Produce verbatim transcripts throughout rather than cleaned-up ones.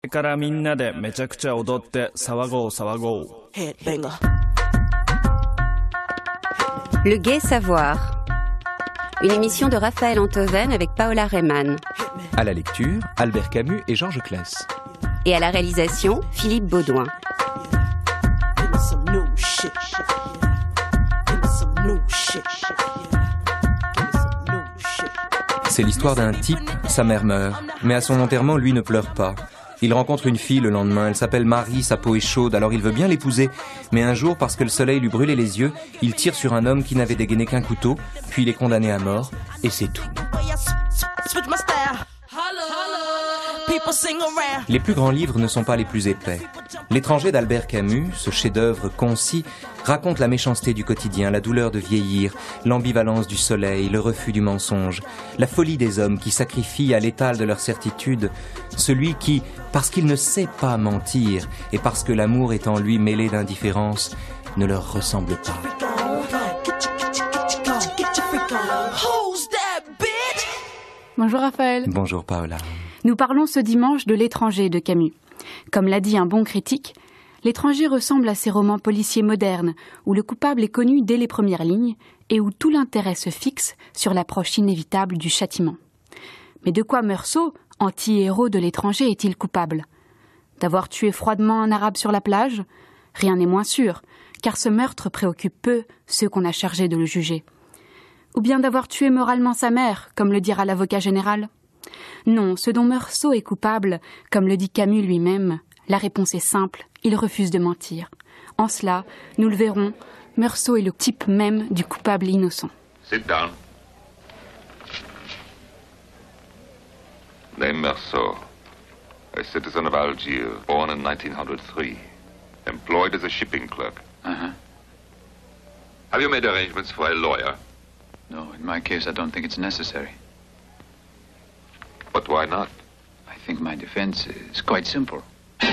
からみんなでめちゃくちゃ踊って騒ごう騒ごう。 Le Gai Savoir. Une émission de Raphaël Antoven avec Paola Rehmann. À la lecture, Albert Camus et Georges Claes. Et à la réalisation, Philippe Baudouin. C'est l'histoire d'un type, sa mère meurt, mais à son enterrement, lui ne pleure pas. Il rencontre une fille le lendemain, elle s'appelle Marie, sa peau est chaude, alors il veut bien l'épouser. Mais un jour, parce que le soleil lui brûlait les yeux, il tire sur un homme qui n'avait dégainé qu'un couteau, puis il est condamné à mort, et c'est tout. Les plus grands livres ne sont pas les plus épais. L'étranger d'Albert Camus, ce chef-d'œuvre concis, raconte la méchanceté du quotidien, la douleur de vieillir, l'ambivalence du soleil, le refus du mensonge, la folie des hommes qui sacrifient à l'étal de leur certitude celui qui, parce qu'il ne sait pas mentir et parce que l'amour est en lui mêlé d'indifférence, ne leur ressemble pas. Bonjour Raphaël. Bonjour Paola. Nous parlons ce dimanche de L'étranger de Camus. Comme l'a dit un bon critique, L'étranger ressemble à ces romans policiers modernes où le coupable est connu dès les premières lignes et où tout l'intérêt se fixe sur l'approche inévitable du châtiment. Mais de quoi Meursault, anti-héros de L'étranger, est-il coupable? D'avoir tué froidement un arabe sur la plage? Rien n'est moins sûr, car ce meurtre préoccupe peu ceux qu'on a chargés de le juger. Ou bien d'avoir tué moralement sa mère, comme le dira l'avocat général? Non, ce dont Meursault est coupable, comme le dit Camus lui-même, la réponse est simple, il refuse de mentir. En cela, nous le verrons, Meursault est le type même du coupable innocent. Sit down. Name Meursault, a citizen of Algiers, born in nineteen oh three, employed as a shipping clerk. Uh-huh. Have you made arrangements for a lawyer? No, in my case, I don't think it's necessary. But why not? I think my defense is quite simple.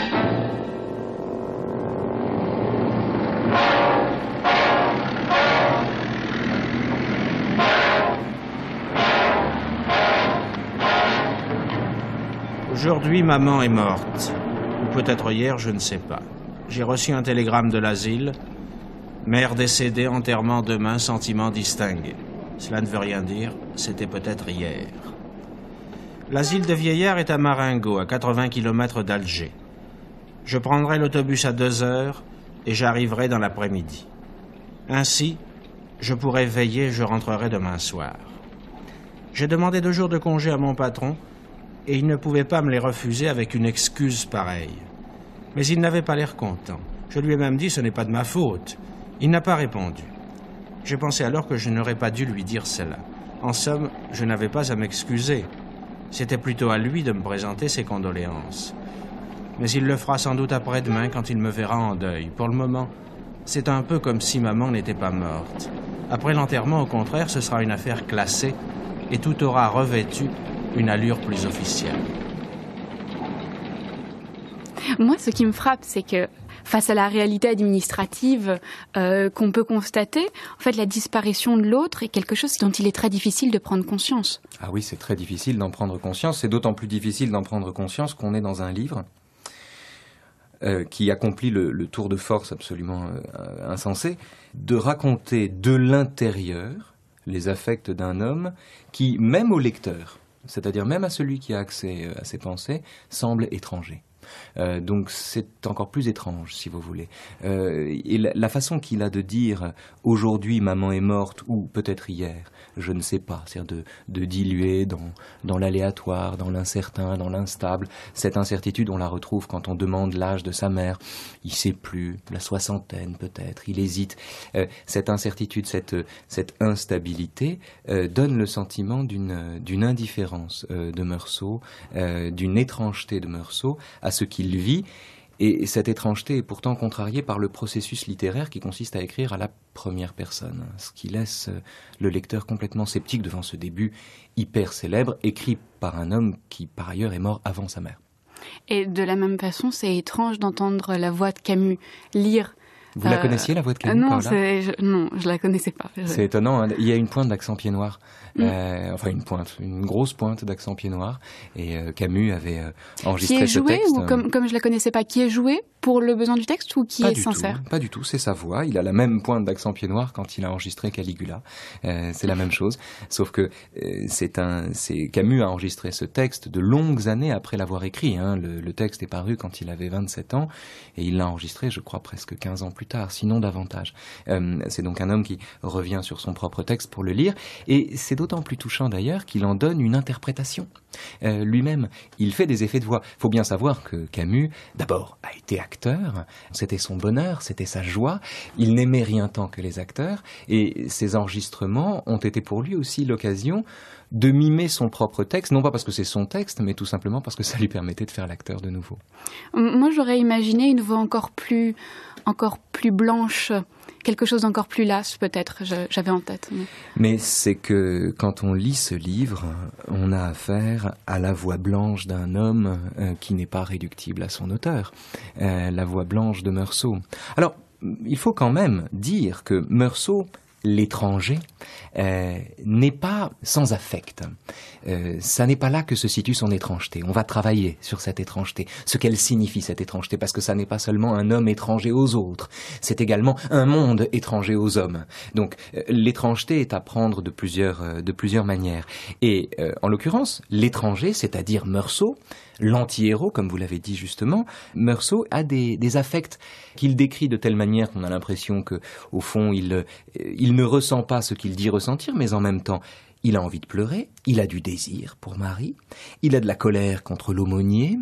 Aujourd'hui, maman est morte. Ou peut-être hier, je ne sais pas. J'ai reçu un télégramme de l'asile. Mère décédée, enterrement demain, sentiment distingué. Cela ne veut rien dire, c'était peut-être hier. L'asile de vieillards est à Marengo, à quatre-vingts kilomètres d'Alger. Je prendrai l'autobus à deux heures et j'arriverai dans l'après-midi. Ainsi, je pourrai veiller et je rentrerai demain soir. J'ai demandé deux jours de congé à mon patron et il ne pouvait pas me les refuser avec une excuse pareille. Mais il n'avait pas l'air content. Je lui ai même dit « ce n'est pas de ma faute ». Il n'a pas répondu. J'ai pensé alors que je n'aurais pas dû lui dire cela. En somme, je n'avais pas à m'excuser. C'était plutôt à lui de me présenter ses condoléances. Mais il le fera sans doute après-demain quand il me verra en deuil. Pour le moment, c'est un peu comme si maman n'était pas morte. Après l'enterrement, au contraire, ce sera une affaire classée et tout aura revêtu une allure plus officielle. Moi, ce qui me frappe, c'est que face à la réalité administrative euh, qu'on peut constater, en fait, la disparition de l'autre est quelque chose dont il est très difficile de prendre conscience. Ah oui, c'est très difficile d'en prendre conscience. C'est d'autant plus difficile d'en prendre conscience qu'on est dans un livre euh, qui accomplit le, le tour de force absolument euh, insensé de raconter de l'intérieur les affects d'un homme qui, même au lecteur, c'est-à-dire même à celui qui a accès à ses pensées, semble étranger. Euh, donc c'est encore plus étrange, si vous voulez. Euh, et la, la façon qu'il a de dire « aujourd'hui, maman est morte » ou peut-être hier, je ne sais pas, c'est-à-dire de, de diluer dans, dans l'aléatoire, dans l'incertain, dans l'instable. Cette incertitude, on la retrouve quand on demande l'âge de sa mère. Il ne sait plus, la soixantaine peut-être, il hésite. Euh, cette incertitude, cette, cette instabilité euh, donne le sentiment d'une, d'une indifférence euh, de Meursault, euh, d'une étrangeté de Meursault à ce qu'il vit, et cette étrangeté est pourtant contrariée par le processus littéraire qui consiste à écrire à la première personne, ce qui laisse le lecteur complètement sceptique devant ce début hyper célèbre, écrit par un homme qui par ailleurs est mort avant sa mère. Et de la même façon, c'est étrange d'entendre la voix de Camus lire Vous la connaissiez, la voix de Camus, Non, Paola c'est, je, non, je la connaissais pas. Je... C'est étonnant, hein. Il y a une pointe d'accent pied noir. Mm. Euh, enfin, une pointe, une grosse pointe d'accent pied noir. Et euh, Camus avait euh, enregistré qui est ce joué, texte. Ou comme, comme je la connaissais pas, qui est joué pour le besoin du texte ou qui pas est du sincère? tout, Pas du tout, c'est sa voix. Il a la même pointe d'accent pied noir quand il a enregistré Caligula. Euh, c'est la même chose, sauf que euh, c'est un, c'est Camus a enregistré ce texte de longues années après l'avoir écrit. Hein. Le, le texte est paru quand il avait vingt-sept ans et il l'a enregistré, je crois, presque quinze ans plus tard, sinon davantage. Euh, c'est donc un homme qui revient sur son propre texte pour le lire, et c'est d'autant plus touchant d'ailleurs qu'il en donne une interprétation. Euh, lui-même, il fait des effets de voix. Il faut bien savoir que Camus, d'abord, a été acteur. C'était son bonheur, c'était sa joie. Il n'aimait rien tant que les acteurs, et ses enregistrements ont été pour lui aussi l'occasion de mimer son propre texte, non pas parce que c'est son texte, mais tout simplement parce que ça lui permettait de faire l'acteur de nouveau. Moi, j'aurais imaginé une voix encore plus, encore plus blanche, quelque chose d'encore plus lasse, peut-être, j'avais en tête. Mais, mais c'est que quand on lit ce livre, on a affaire à la voix blanche d'un homme euh, qui n'est pas réductible à son auteur, euh, la voix blanche de Meursault. Alors, il faut quand même dire que Meursault, l'étranger, euh, n'est pas sans affect. Euh, ça n'est pas là que se situe son étrangeté. On va travailler sur cette étrangeté, ce qu'elle signifie, cette étrangeté, parce que ça n'est pas seulement un homme étranger aux autres, c'est également un monde étranger aux hommes. Donc euh, l'étrangeté est à prendre de plusieurs, euh, de plusieurs manières. Et euh, en l'occurrence, l'étranger, c'est-à-dire Meursault, l'anti-héros, comme vous l'avez dit justement, Meursault a des, des affects qu'il décrit de telle manière qu'on a l'impression que, au fond, il, il ne ressent pas ce qu'il dit ressentir, mais en même temps, il a envie de pleurer, il a du désir pour Marie, il a de la colère contre l'aumônier,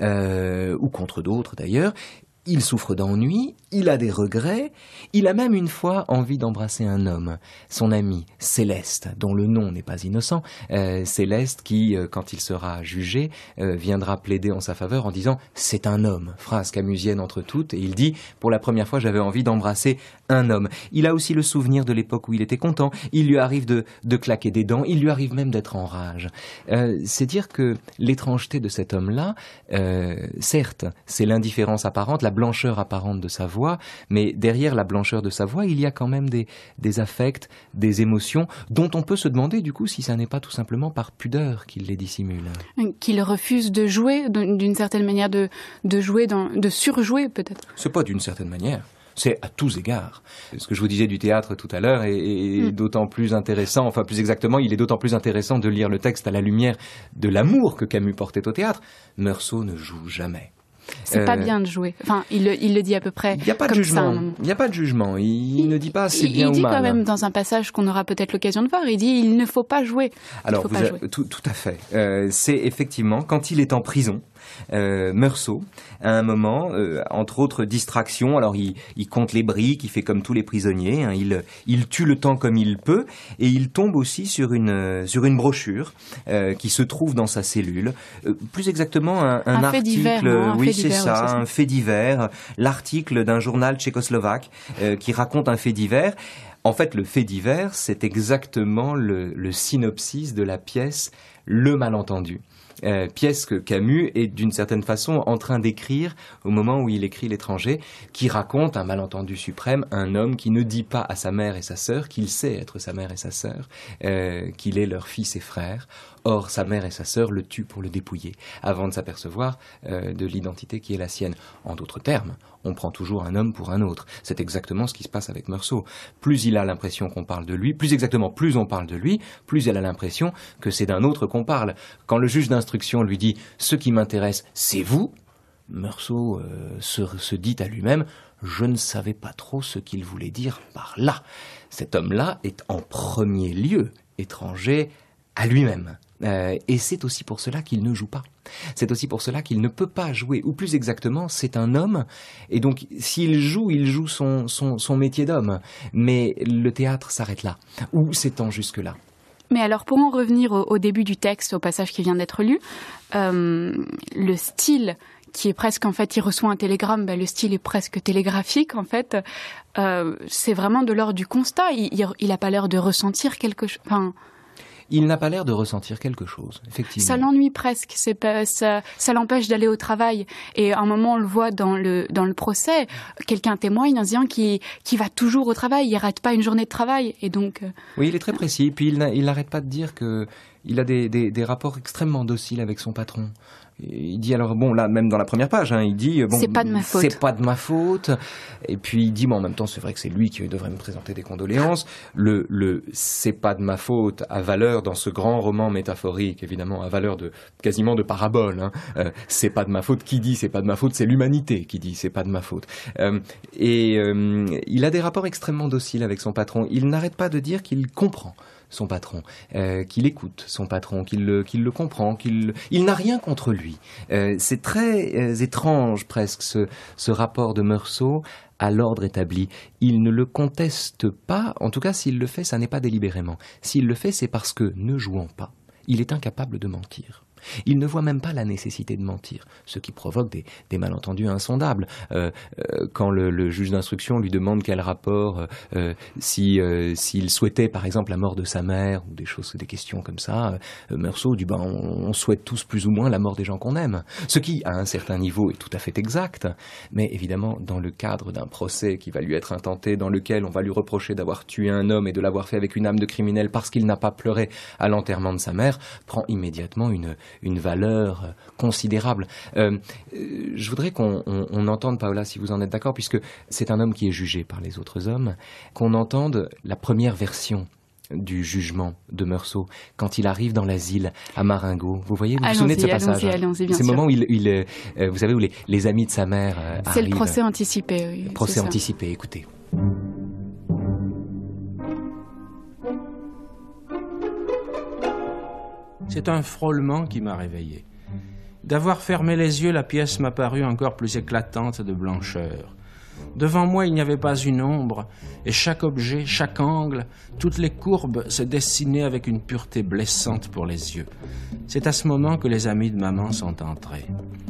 euh, ou contre d'autres d'ailleurs, il souffre d'ennui, il a des regrets, il a même une fois envie d'embrasser un homme, son ami Céleste, dont le nom n'est pas innocent, euh, Céleste qui, euh, quand il sera jugé, euh, viendra plaider en sa faveur en disant « c'est un homme », phrase camusienne entre toutes, et il dit « pour la première fois j'avais envie d'embrasser un homme ». Il a aussi le souvenir de l'époque où il était content, il lui arrive de, de claquer des dents, il lui arrive même d'être en rage. Euh, c'est dire que l'étrangeté de cet homme-là, euh, certes, c'est l'indifférence apparente, la blancheur apparente de sa voix, mais derrière la blancheur de sa voix, il y a quand même des, des affects, des émotions, dont on peut se demander du coup si ça n'est pas tout simplement par pudeur qu'il les dissimule. Qu'il refuse de jouer, d'une certaine manière, de, de jouer, dans, de surjouer peut-être. C'est pas d'une certaine manière. C'est à tous égards. Ce que je vous disais du théâtre tout à l'heure est, est mmh. d'autant plus intéressant, enfin plus exactement, il est d'autant plus intéressant de lire le texte à la lumière de l'amour que Camus portait au théâtre. Meursault ne joue jamais. C'est euh, pas bien de jouer. Enfin, il le, il le dit à peu près. Il n'y a pas de comme jugement. Ça, il n'y a pas de jugement. Il, il ne dit pas c'est il, bien il ou dit mal. Quand même dans un passage qu'on aura peut-être l'occasion de voir. Il dit il ne faut pas jouer. Alors, il faut vous pas a, jouer. Tout, tout à fait. Euh, c'est effectivement quand il est en prison. Euh, Meursault, à un moment, euh, entre autres distractions, alors il, il compte les briques, il fait comme tous les prisonniers, hein, il, il tue le temps comme il peut, et il tombe aussi sur une, sur une brochure euh, qui se trouve dans sa cellule, euh, plus exactement un, un, un article, fait divers, non, un oui fait c'est divers, ça, aussi. un fait divers, l'article d'un journal tchécoslovaque euh, qui raconte un fait divers. En fait, le fait divers, c'est exactement le, le synopsis de la pièce Le Malentendu. Euh, pièce que Camus est d'une certaine façon en train d'écrire au moment où il écrit L'étranger, qui raconte un malentendu suprême, un homme qui ne dit pas à sa mère et sa sœur qu'il sait être sa mère et sa sœur, euh, qu'il est leur fils et frère. Or, sa mère et sa sœur le tuent pour le dépouiller, avant de s'apercevoir euh, de l'identité qui est la sienne. En d'autres termes, on prend toujours un homme pour un autre. C'est exactement ce qui se passe avec Meursault. Plus il a l'impression qu'on parle de lui, plus exactement, plus on parle de lui, plus il a l'impression que c'est d'un autre qu'on parle. Quand le juge d'instruction lui dit « ce qui m'intéresse, c'est vous », Meursault euh, se, se dit à lui-même « je ne savais pas trop ce qu'il voulait dire par là ». Cet homme-là est en premier lieu étranger à lui-même. Euh, et c'est aussi pour cela qu'il ne joue pas. C'est aussi pour cela qu'il ne peut pas jouer. Ou plus exactement, c'est un homme. Et donc, s'il joue, il joue son, son, son métier d'homme. Mais le théâtre s'arrête là. Ou s'étend jusque-là. Mais alors, pour en revenir au, au début du texte, au passage qui vient d'être lu, euh, le style qui est presque, en fait, il reçoit un télégramme, ben, le style est presque télégraphique, en fait. Euh, c'est vraiment de l'ordre du constat. Il n'a pas l'air de ressentir quelque chose... Enfin, il n'a pas l'air de ressentir quelque chose, effectivement. Ça l'ennuie presque, c'est pas, ça, ça l'empêche d'aller au travail. Et à un moment, on le voit dans le, dans le procès, quelqu'un témoigne en disant qu'il, qu'il va toujours au travail, il n'arrête pas une journée de travail. Et donc... Oui, il est très précis, puis il, il n'arrête pas de dire qu'il a des, des, des rapports extrêmement dociles avec son patron. Il dit alors, bon, là, même dans la première page, hein, il dit, bon, c'est pas de ma faute. C'est pas de ma faute. Et puis il dit, bon, en même temps, c'est vrai que c'est lui qui devrait me présenter des condoléances. Le, le c'est pas de ma faute a valeur dans ce grand roman métaphorique, évidemment, a valeur de, quasiment de parabole, hein. Euh, c'est pas de ma faute. Qui dit c'est pas de ma faute? C'est l'humanité qui dit c'est pas de ma faute. Euh, et, euh, il a des rapports extrêmement dociles avec son patron. Il n'arrête pas de dire qu'il comprend son patron, euh, qu'il écoute son patron, qu'il le, qu'il le comprend, qu'il il n'a rien contre lui. Euh, c'est très euh, étrange presque ce, ce rapport de Meursault à l'ordre établi. Il ne le conteste pas, en tout cas s'il le fait, ça n'est pas délibérément. S'il le fait, c'est parce que, ne jouant pas, il est incapable de mentir. Il ne voit même pas la nécessité de mentir, ce qui provoque des, des malentendus insondables. Euh, euh, quand le, le juge d'instruction lui demande quel rapport, euh, si, euh, s'il souhaitait par exemple la mort de sa mère, ou des choses, des questions comme ça, euh, Meursault dit ben, on, on souhaite tous plus ou moins la mort des gens qu'on aime. Ce qui, à un certain niveau, est tout à fait exact, mais évidemment, dans le cadre d'un procès qui va lui être intenté, dans lequel on va lui reprocher d'avoir tué un homme et de l'avoir fait avec une âme de criminel parce qu'il n'a pas pleuré à l'enterrement de sa mère, prend immédiatement une une valeur considérable. Euh, je voudrais qu'on on, on entende, Paola, si vous en êtes d'accord, puisque c'est un homme qui est jugé par les autres hommes, qu'on entende la première version du jugement de Meursault, quand il arrive dans l'asile à Marengo. Vous voyez, vous vous souvenez de ce passage? Allons-y, allons-y, bien C'est sûr. le moment où il, il euh, vous savez, où les, les amis de sa mère euh, c'est arrivent. le procès anticipé, oui. Le procès c'est ça. anticipé, écoutez. C'est un frôlement qui m'a réveillé. D'avoir fermé les yeux, la pièce m'a paru encore plus éclatante de blancheur. Devant moi, il n'y avait pas une ombre, et chaque objet, chaque angle, toutes les courbes se dessinaient avec une pureté blessante pour les yeux. C'est à ce moment que les amis de maman sont entrés.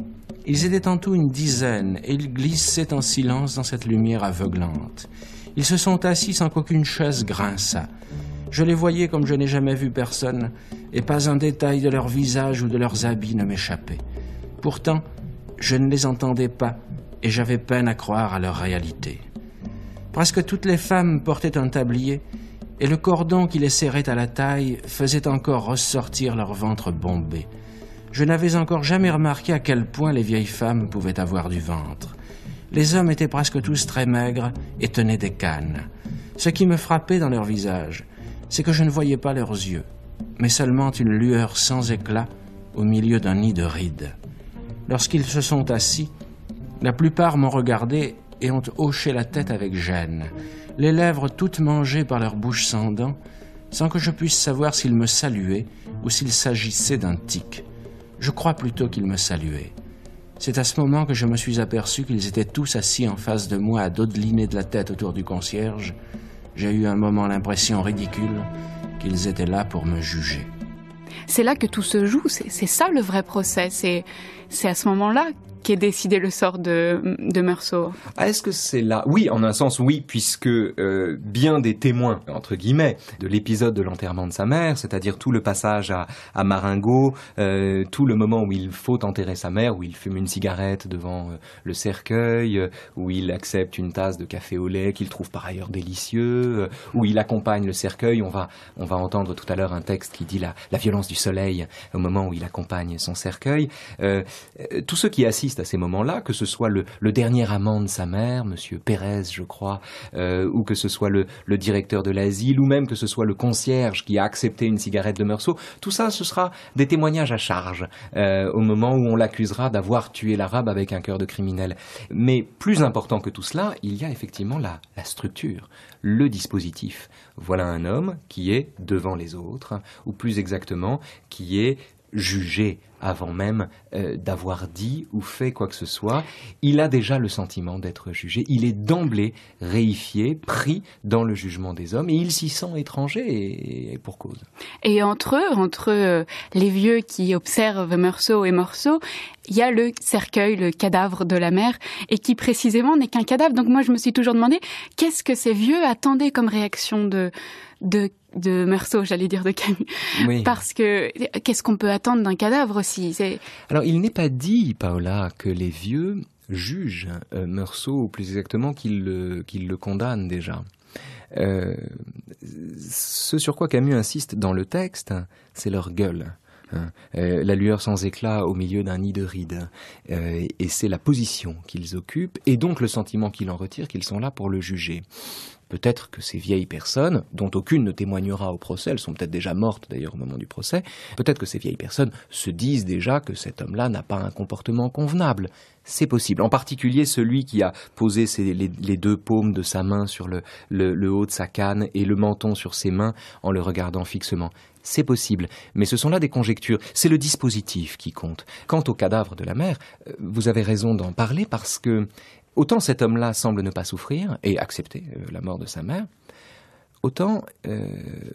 Ils étaient en tout une dizaine, et ils glissaient en silence dans cette lumière aveuglante. Ils se sont assis sans qu'aucune chaise grinçât. Je les voyais comme je n'ai jamais vu personne, et pas un détail de leur visage ou de leurs habits ne m'échappait. Pourtant, je ne les entendais pas, et j'avais peine à croire à leur réalité. Presque toutes les femmes portaient un tablier, et le cordon qui les serrait à la taille faisait encore ressortir leur ventre bombé. Je n'avais encore jamais remarqué à quel point les vieilles femmes pouvaient avoir du ventre. Les hommes étaient presque tous très maigres et tenaient des cannes. Ce qui me frappait dans leur visage, c'est que je ne voyais pas leurs yeux, mais seulement une lueur sans éclat au milieu d'un nid de rides. Lorsqu'ils se sont assis, la plupart m'ont regardé et ont hoché la tête avec gêne, les lèvres toutes mangées par leur bouche sans dents, sans que je puisse savoir s'ils me saluaient ou s'il s'agissait d'un tic. Je crois plutôt qu'ils me saluaient. C'est à ce moment que je me suis aperçu qu'ils étaient tous assis en face de moi à dodeliner de la tête autour du concierge. J'ai eu un moment l'impression ridicule qu'ils étaient là pour me juger. C'est là que tout se joue, c'est, c'est ça le vrai procès, c'est, c'est à ce moment-là qu'est décidé le sort de, de Meursault. Ah, est-ce que c'est là? Oui, en un sens, oui, puisque euh, bien des témoins, entre guillemets, de l'épisode de l'enterrement de sa mère, c'est-à-dire tout le passage à, à Marengo, euh, tout le moment où il faut enterrer sa mère, où il fume une cigarette devant euh, le cercueil, euh, où il accepte une tasse de café au lait qu'il trouve par ailleurs délicieux, euh, où il accompagne le cercueil. On va, on va entendre tout à l'heure un texte qui dit la, la violence du soleil au moment où il accompagne son cercueil. Euh, euh, tous ceux qui assistent à ces moments-là, que ce soit le, le dernier amant de sa mère, Monsieur Pérez, je crois, euh, ou que ce soit le, le directeur de l'asile, ou même que ce soit le concierge qui a accepté une cigarette de Meursault, tout ça, ce sera des témoignages à charge euh, au moment où on l'accusera d'avoir tué l'Arabe avec un cœur de criminel. Mais plus important que tout cela, il y a effectivement la, la structure, le dispositif. Voilà un homme qui est devant les autres, ou plus exactement, qui est jugé avant même euh, d'avoir dit ou fait quoi que ce soit. Il a déjà le sentiment d'être jugé. Il est d'emblée réifié, pris dans le jugement des hommes, et il s'y sent étranger, et, et pour cause. Et entre eux, entre euh, les vieux qui observent Meursault et Meursault, il y a le cercueil, le cadavre de la mère, et qui précisément n'est qu'un cadavre. Donc moi, je me suis toujours demandé, qu'est-ce que ces vieux attendaient comme réaction de... de de Meursault, j'allais dire de Camus. Oui. Parce que qu'est-ce qu'on peut attendre d'un cadavre aussi? C'est... Alors, il n'est pas dit, Paola, que les vieux jugent euh, Meursault, ou plus exactement qu'ils le, qu'ils le condamnent déjà. Euh, ce sur quoi Camus insiste dans le texte, c'est leur gueule. Hein, euh, la lueur sans éclat au milieu d'un nid de rides. Euh, et c'est la position qu'ils occupent, et donc le sentiment qu'ils en retirent, qu'ils sont là pour le juger. Peut-être que ces vieilles personnes, dont aucune ne témoignera au procès, elles sont peut-être déjà mortes d'ailleurs au moment du procès, peut-être que ces vieilles personnes se disent déjà que cet homme-là n'a pas un comportement convenable. C'est possible. En particulier celui qui a posé ses, les, les deux paumes de sa main sur le, le, le haut de sa canne et le menton sur ses mains en le regardant fixement. C'est possible, mais ce sont là des conjectures. C'est le dispositif qui compte. Quant au cadavre de la mère, vous avez raison d'en parler parce que autant cet homme-là semble ne pas souffrir et accepter euh, la mort de sa mère, autant euh,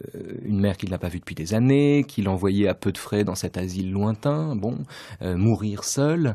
une mère qu'il n'a pas vue depuis des années, qu'il envoyait à peu de frais dans cet asile lointain, bon, euh, mourir seul,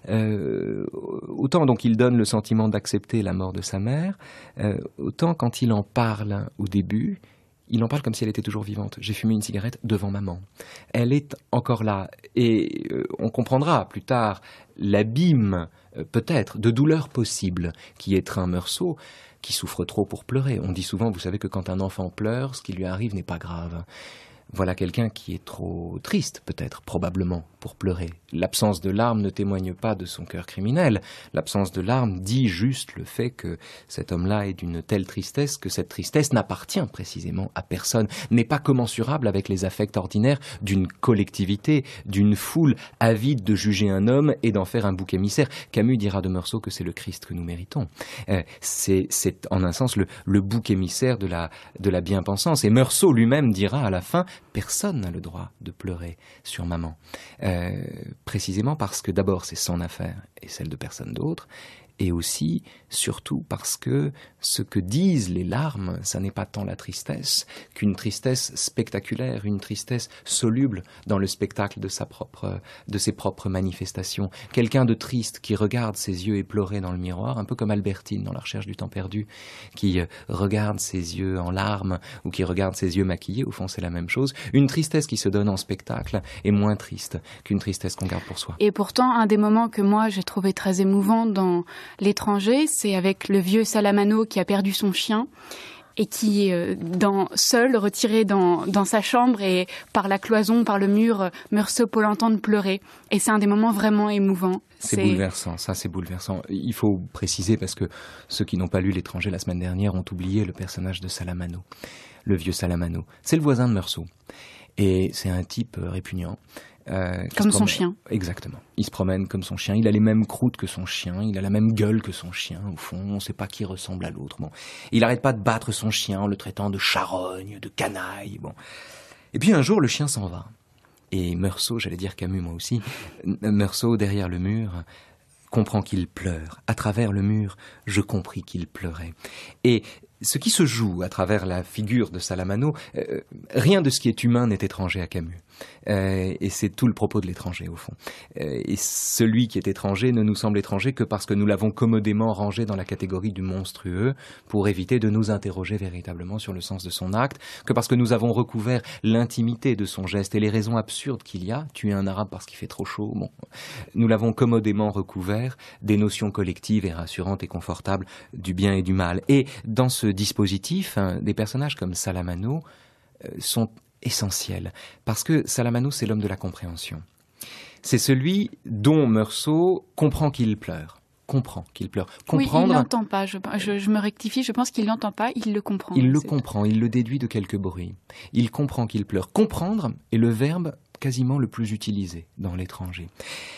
euh, autant donc il donne le sentiment d'accepter la mort de sa mère, euh, autant quand il en parle au début, il en parle comme si elle était toujours vivante. J'ai fumé une cigarette devant maman. Elle est encore là. Et euh, on comprendra plus tard l'abîme, euh, peut-être, de douleur possible qui étreint Meursault, qui souffre trop pour pleurer. On dit souvent, vous savez, que quand un enfant pleure, ce qui lui arrive n'est pas grave. Voilà quelqu'un qui est trop triste, peut-être, probablement, pour pleurer. L'absence de larmes ne témoigne pas de son cœur criminel. L'absence de larmes dit juste le fait que cet homme-là est d'une telle tristesse que cette tristesse n'appartient précisément à personne, n'est pas commensurable avec les affects ordinaires d'une collectivité, d'une foule avide de juger un homme et d'en faire un bouc émissaire. Camus dira de Meursault que c'est le Christ que nous méritons. Euh, c'est, c'est en un sens le, le bouc émissaire de la, de la bien-pensance. Et Meursault lui-même dira à la fin, personne n'a le droit de pleurer sur maman. Euh, précisément parce que d'abord c'est son affaire et celle de personne d'autre, et aussi, surtout, parce que ce que disent les larmes, ça n'est pas tant la tristesse qu'une tristesse spectaculaire, une tristesse soluble dans le spectacle de sa propre, de ses propres manifestations. Quelqu'un de triste qui regarde ses yeux éplorés dans le miroir, un peu comme Albertine dans La recherche du temps perdu, qui regarde ses yeux en larmes ou qui regarde ses yeux maquillés, au fond c'est la même chose. Une tristesse qui se donne en spectacle est moins triste qu'une tristesse qu'on garde pour soi. Et pourtant, un des moments que moi j'ai trouvé très émouvant dans L'étranger, c'est avec le vieux Salamano qui a perdu son chien et qui est dans, seul, retiré dans, dans sa chambre, et par la cloison, par le mur, Meursault peut l'entendre pleurer. Et c'est un des moments vraiment émouvants. C'est, c'est bouleversant, ça c'est bouleversant. Il faut préciser, parce que ceux qui n'ont pas lu L'étranger la semaine dernière ont oublié le personnage de Salamano, le vieux Salamano. C'est le voisin de Meursault. Et c'est un type répugnant. Euh, comme son chien. Exactement. Il se promène comme son chien. Il a les mêmes croûtes que son chien. Il a la même gueule que son chien. Au fond, on ne sait pas qui ressemble à l'autre. Bon, il n'arrête pas de battre son chien en le traitant de charogne, de canaille. Bon. Et puis un jour, le chien s'en va. Et Meursault, j'allais dire Camus moi aussi, Meursault derrière le mur comprend qu'il pleure. À travers le mur, je compris qu'il pleurait. Et ce qui se joue à travers la figure de Salamano, euh, rien de ce qui est humain n'est étranger à Camus. Euh, et c'est tout le propos de L'étranger, au fond. Euh, et celui qui est étranger ne nous semble étranger que parce que nous l'avons commodément rangé dans la catégorie du monstrueux, pour éviter de nous interroger véritablement sur le sens de son acte, que parce que nous avons recouvert l'intimité de son geste et les raisons absurdes qu'il y a, tuer un arabe parce qu'il fait trop chaud, bon, nous l'avons commodément recouvert des notions collectives et rassurantes et confortables du bien et du mal. Et dans ce dispositif, hein, des personnages comme Salamano euh, sont essentiels, parce que Salamano, c'est l'homme de la compréhension. C'est celui dont Meursault comprend qu'il pleure. Comprend qu'il pleure. Comprendre, oui, il l'entend pas. Je, je, je me rectifie, je pense qu'il l'entend pas, il le comprend. Il le comprend, il le déduit de quelques bruits. Il comprend qu'il pleure. Comprendre est le verbe quasiment le plus utilisé dans L'étranger.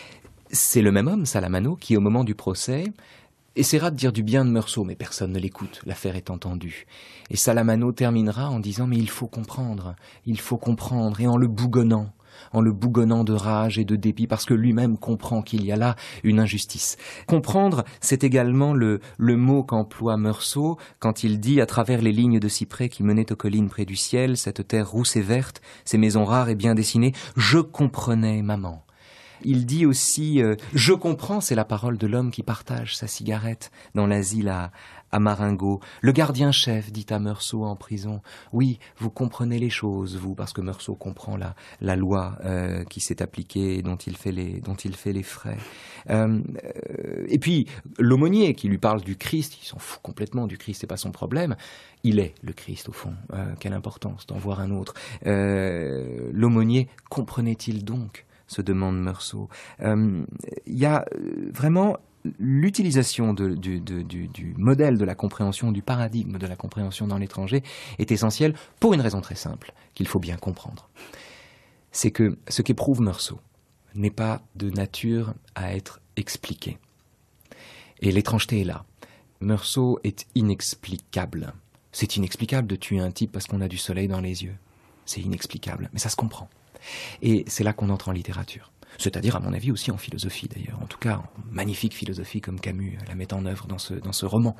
C'est le même homme, Salamano, qui au moment du procès essaiera de dire du bien de Meursault, mais personne ne l'écoute, l'affaire est entendue. Et Salamano terminera en disant « mais il faut comprendre, il faut comprendre », et en le bougonnant, en le bougonnant de rage et de dépit, parce que lui-même comprend qu'il y a là une injustice. Comprendre, c'est également le, le mot qu'emploie Meursault quand il dit, à travers les lignes de cyprès qui menaient aux collines près du ciel, cette terre rousse et verte, ces maisons rares et bien dessinées, « je comprenais maman ». Il dit aussi euh, « Je comprends, c'est la parole de l'homme qui partage sa cigarette dans l'asile à, à Marengo. Le gardien-chef dit à Meursault en prison « Oui, vous comprenez les choses, vous, parce que Meursault comprend la, la loi euh, qui s'est appliquée et dont il fait les, dont il fait les frais. Euh, euh, » Et puis, l'aumônier qui lui parle du Christ, il s'en fout complètement du Christ, c'est pas son problème. Il est le Christ, au fond. Euh, quelle importance d'en voir un autre. Euh, l'aumônier, comprenait-il donc, se demande Meursault. Il euh, y a vraiment l'utilisation de, du, de, du, du modèle de la compréhension, du paradigme de la compréhension dans l'étranger est essentielle pour une raison très simple, qu'il faut bien comprendre. C'est que ce qu'éprouve Meursault n'est pas de nature à être expliqué. Et l'étrangeté est là. Meursault est inexplicable. C'est inexplicable de tuer un type parce qu'on a du soleil dans les yeux. C'est inexplicable, mais ça se comprend. Et c'est là qu'on entre en littérature. C'est-à-dire, à mon avis, aussi en philosophie, d'ailleurs. En tout cas, en magnifique philosophie comme Camus la met en œuvre dans ce, dans ce roman.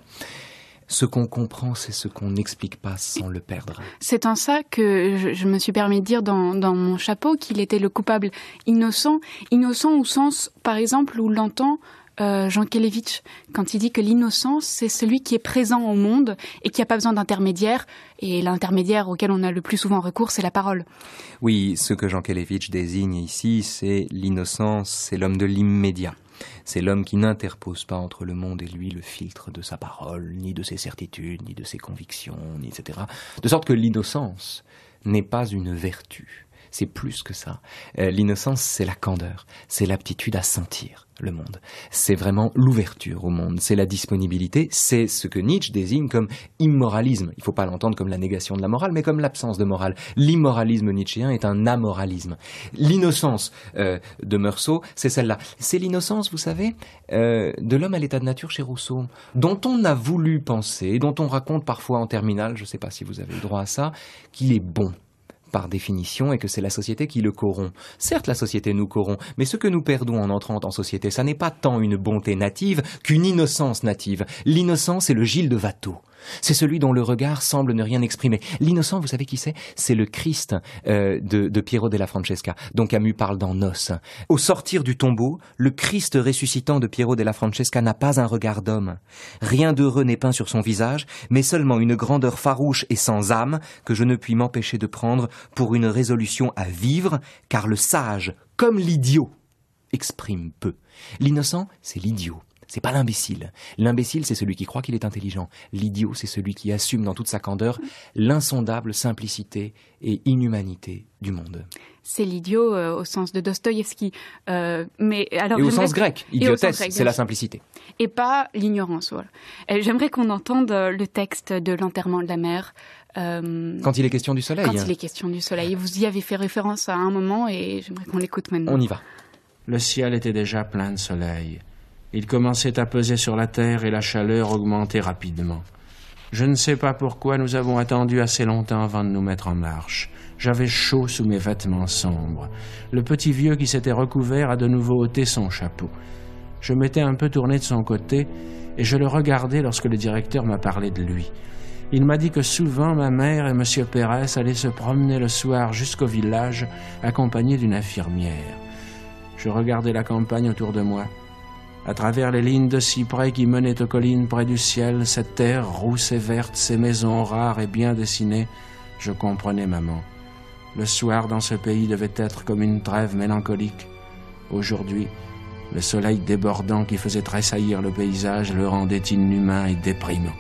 Ce qu'on comprend, c'est ce qu'on n'explique pas sans le perdre. C'est en ça que je, je me suis permis de dire dans, dans mon chapeau qu'il était le coupable innocent. Innocent au sens, par exemple, où l'entend Euh, Jean Kelevitch, quand il dit que l'innocence, c'est celui qui est présent au monde et qui n'a pas besoin d'intermédiaire. Et l'intermédiaire auquel on a le plus souvent recours, c'est la parole. Oui, ce que Jean Kelevitch désigne ici, c'est l'innocence, c'est l'homme de l'immédiat. C'est l'homme qui n'interpose pas entre le monde et lui le filtre de sa parole, ni de ses certitudes, ni de ses convictions, ni et cetera. De sorte que l'innocence n'est pas une vertu. C'est plus que ça. Euh, l'innocence, c'est la candeur, c'est l'aptitude à sentir le monde. C'est vraiment l'ouverture au monde, c'est la disponibilité, c'est ce que Nietzsche désigne comme immoralisme. Il ne faut pas l'entendre comme la négation de la morale, mais comme l'absence de morale. L'immoralisme nietzschéen est un amoralisme. L'innocence euh, de Meursault, c'est celle-là. C'est l'innocence, vous savez, euh, de l'homme à l'état de nature chez Rousseau, dont on a voulu penser, dont on raconte parfois en terminale, je ne sais pas si vous avez le droit à ça, qu'il est bon par définition, et que c'est la société qui le corrompt. Certes, la société nous corrompt, mais ce que nous perdons en entrant en société, ça n'est pas tant une bonté native qu'une innocence native. L'innocence est le Gilles de Watteau. C'est celui dont le regard semble ne rien exprimer. L'innocent, vous savez qui c'est? C'est le Christ euh, de, de Piero della Francesca, dont Camus parle dans Nos. Au sortir du tombeau, le Christ ressuscitant de Piero della Francesca n'a pas un regard d'homme. Rien d'heureux n'est peint sur son visage, mais seulement une grandeur farouche et sans âme que je ne puis m'empêcher de prendre pour une résolution à vivre, car le sage, comme l'idiot, exprime peu. L'innocent, c'est l'idiot. C'est pas l'imbécile. L'imbécile, c'est celui qui croit qu'il est intelligent. L'idiot, c'est celui qui assume dans toute sa candeur l'insondable simplicité et inhumanité du monde. C'est l'idiot euh, au sens de Dostoïevski. Euh, mais alors et au sens grec, idiotesse, c'est la simplicité. Et pas l'ignorance. Voilà. Et j'aimerais qu'on entende le texte de l'enterrement de la mère. Euh, quand il est question du soleil. Quand il est question du soleil. Vous y avez fait référence à un moment et j'aimerais qu'on l'écoute maintenant. On y va. Le ciel était déjà plein de soleil. Il commençait à peser sur la terre et la chaleur augmentait rapidement. Je ne sais pas pourquoi nous avons attendu assez longtemps avant de nous mettre en marche. J'avais chaud sous mes vêtements sombres. Le petit vieux qui s'était recouvert a de nouveau ôté son chapeau. Je m'étais un peu tourné de son côté et je le regardais lorsque le directeur m'a parlé de lui. Il m'a dit que souvent ma mère et M. Pérez allaient se promener le soir jusqu'au village accompagnés d'une infirmière. Je regardais la campagne autour de moi. À travers les lignes de cyprès qui menaient aux collines près du ciel, cette terre rousse et verte, ces maisons rares et bien dessinées, je comprenais maman. Le soir dans ce pays devait être comme une trêve mélancolique. Aujourd'hui, le soleil débordant qui faisait tressaillir le paysage le rendait inhumain et déprimant.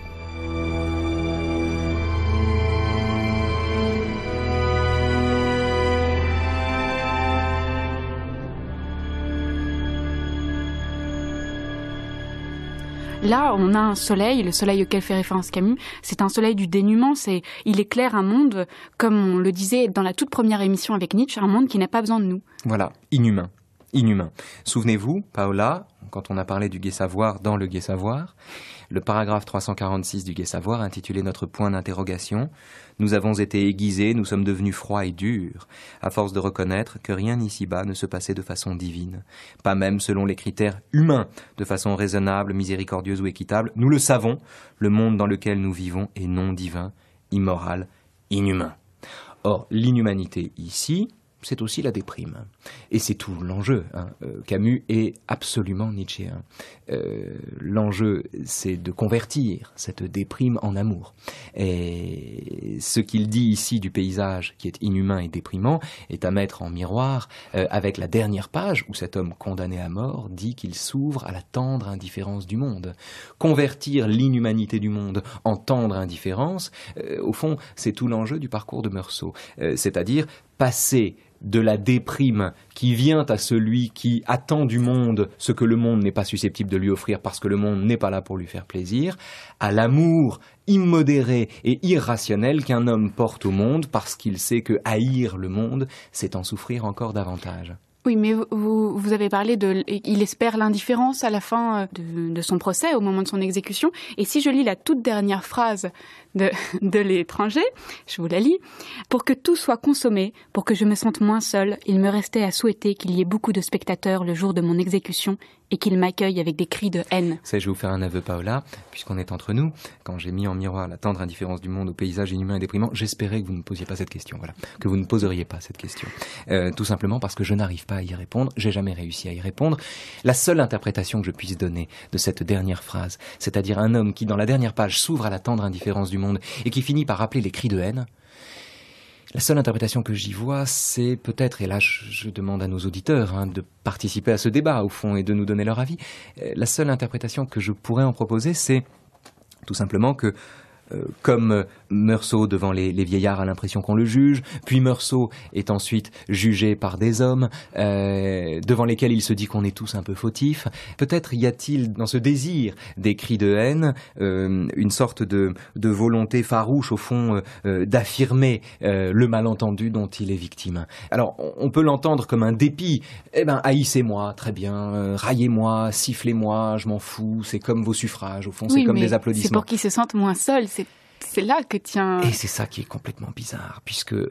Là, on a un soleil, le soleil auquel fait référence Camus, c'est un soleil du dénuement, c'est, il éclaire un monde, comme on le disait dans la toute première émission avec Nietzsche, un monde qui n'a pas besoin de nous. Voilà, inhumain, inhumain. Souvenez-vous, Paola, quand on a parlé du Gai Savoir dans le Gai Savoir, le paragraphe trois cent quarante-six du Gai Savoir intitulé Notre point d'interrogation, nous avons été aiguisés, nous sommes devenus froids et durs, à force de reconnaître que rien ici-bas ne se passait de façon divine, pas même selon les critères humains, de façon raisonnable, miséricordieuse ou équitable. Nous le savons, le monde dans lequel nous vivons est non divin, immoral, inhumain. Or, l'inhumanité ici, c'est aussi la déprime. Et c'est tout l'enjeu. Hein. Camus est absolument nietzschéen. Euh, l'enjeu, c'est de convertir cette déprime en amour. Et ce qu'il dit ici du paysage, qui est inhumain et déprimant, est à mettre en miroir euh, avec la dernière page où cet homme condamné à mort dit qu'il s'ouvre à la tendre indifférence du monde. Convertir l'inhumanité du monde en tendre indifférence, euh, au fond, c'est tout l'enjeu du parcours de Meursault. Euh, c'est-à-dire passer de la déprime qui vient à celui qui attend du monde ce que le monde n'est pas susceptible de lui offrir parce que le monde n'est pas là pour lui faire plaisir, à l'amour immodéré et irrationnel qu'un homme porte au monde parce qu'il sait que haïr le monde, c'est en souffrir encore davantage. Oui, mais vous, vous avez parlé de... Il espère l'indifférence à la fin de, de son procès, au moment de son exécution. Et si je lis la toute dernière phrase de, de L'étranger, je vous la lis. « Pour que tout soit consommé, pour que je me sente moins seule, il me restait à souhaiter qu'il y ait beaucoup de spectateurs le jour de mon exécution et qu'ils m'accueillent avec des cris de haine. » Ça, je vais vous faire un aveu, Paola, puisqu'on est entre nous. Quand j'ai mis en miroir la tendre indifférence du monde au paysage inhumain et déprimant, j'espérais que vous ne posiez pas cette question, voilà, que vous ne poseriez pas cette question. Euh, tout simplement parce que je n'arrive pas à y répondre, j'ai jamais réussi à y répondre. La seule interprétation que je puisse donner de cette dernière phrase, c'est-à-dire un homme qui, dans la dernière page, s'ouvre à la tendre indifférence du monde et qui finit par rappeler les cris de haine, la seule interprétation que j'y vois, c'est peut-être, et là je, je demande à nos auditeurs hein, de participer à ce débat au fond et de nous donner leur avis, la seule interprétation que je pourrais en proposer, c'est tout simplement que Euh, comme Meursault devant les, les vieillards a l'impression qu'on le juge, puis Meursault est ensuite jugé par des hommes euh, devant lesquels il se dit qu'on est tous un peu fautifs. Peut-être y a-t-il dans ce désir des cris de haine euh, une sorte de, de volonté farouche au fond euh, d'affirmer euh, le malentendu dont il est victime. Alors on, on peut l'entendre comme un dépit. Eh ben haïssez-moi, très bien, euh, raillez-moi, sifflez-moi, je m'en fous, c'est comme vos suffrages, au fond, oui, c'est comme mais des applaudissements. C'est pour qu'ils se sentent moins seuls, c'est C'est là que tient... Et c'est ça qui est complètement bizarre, puisque euh,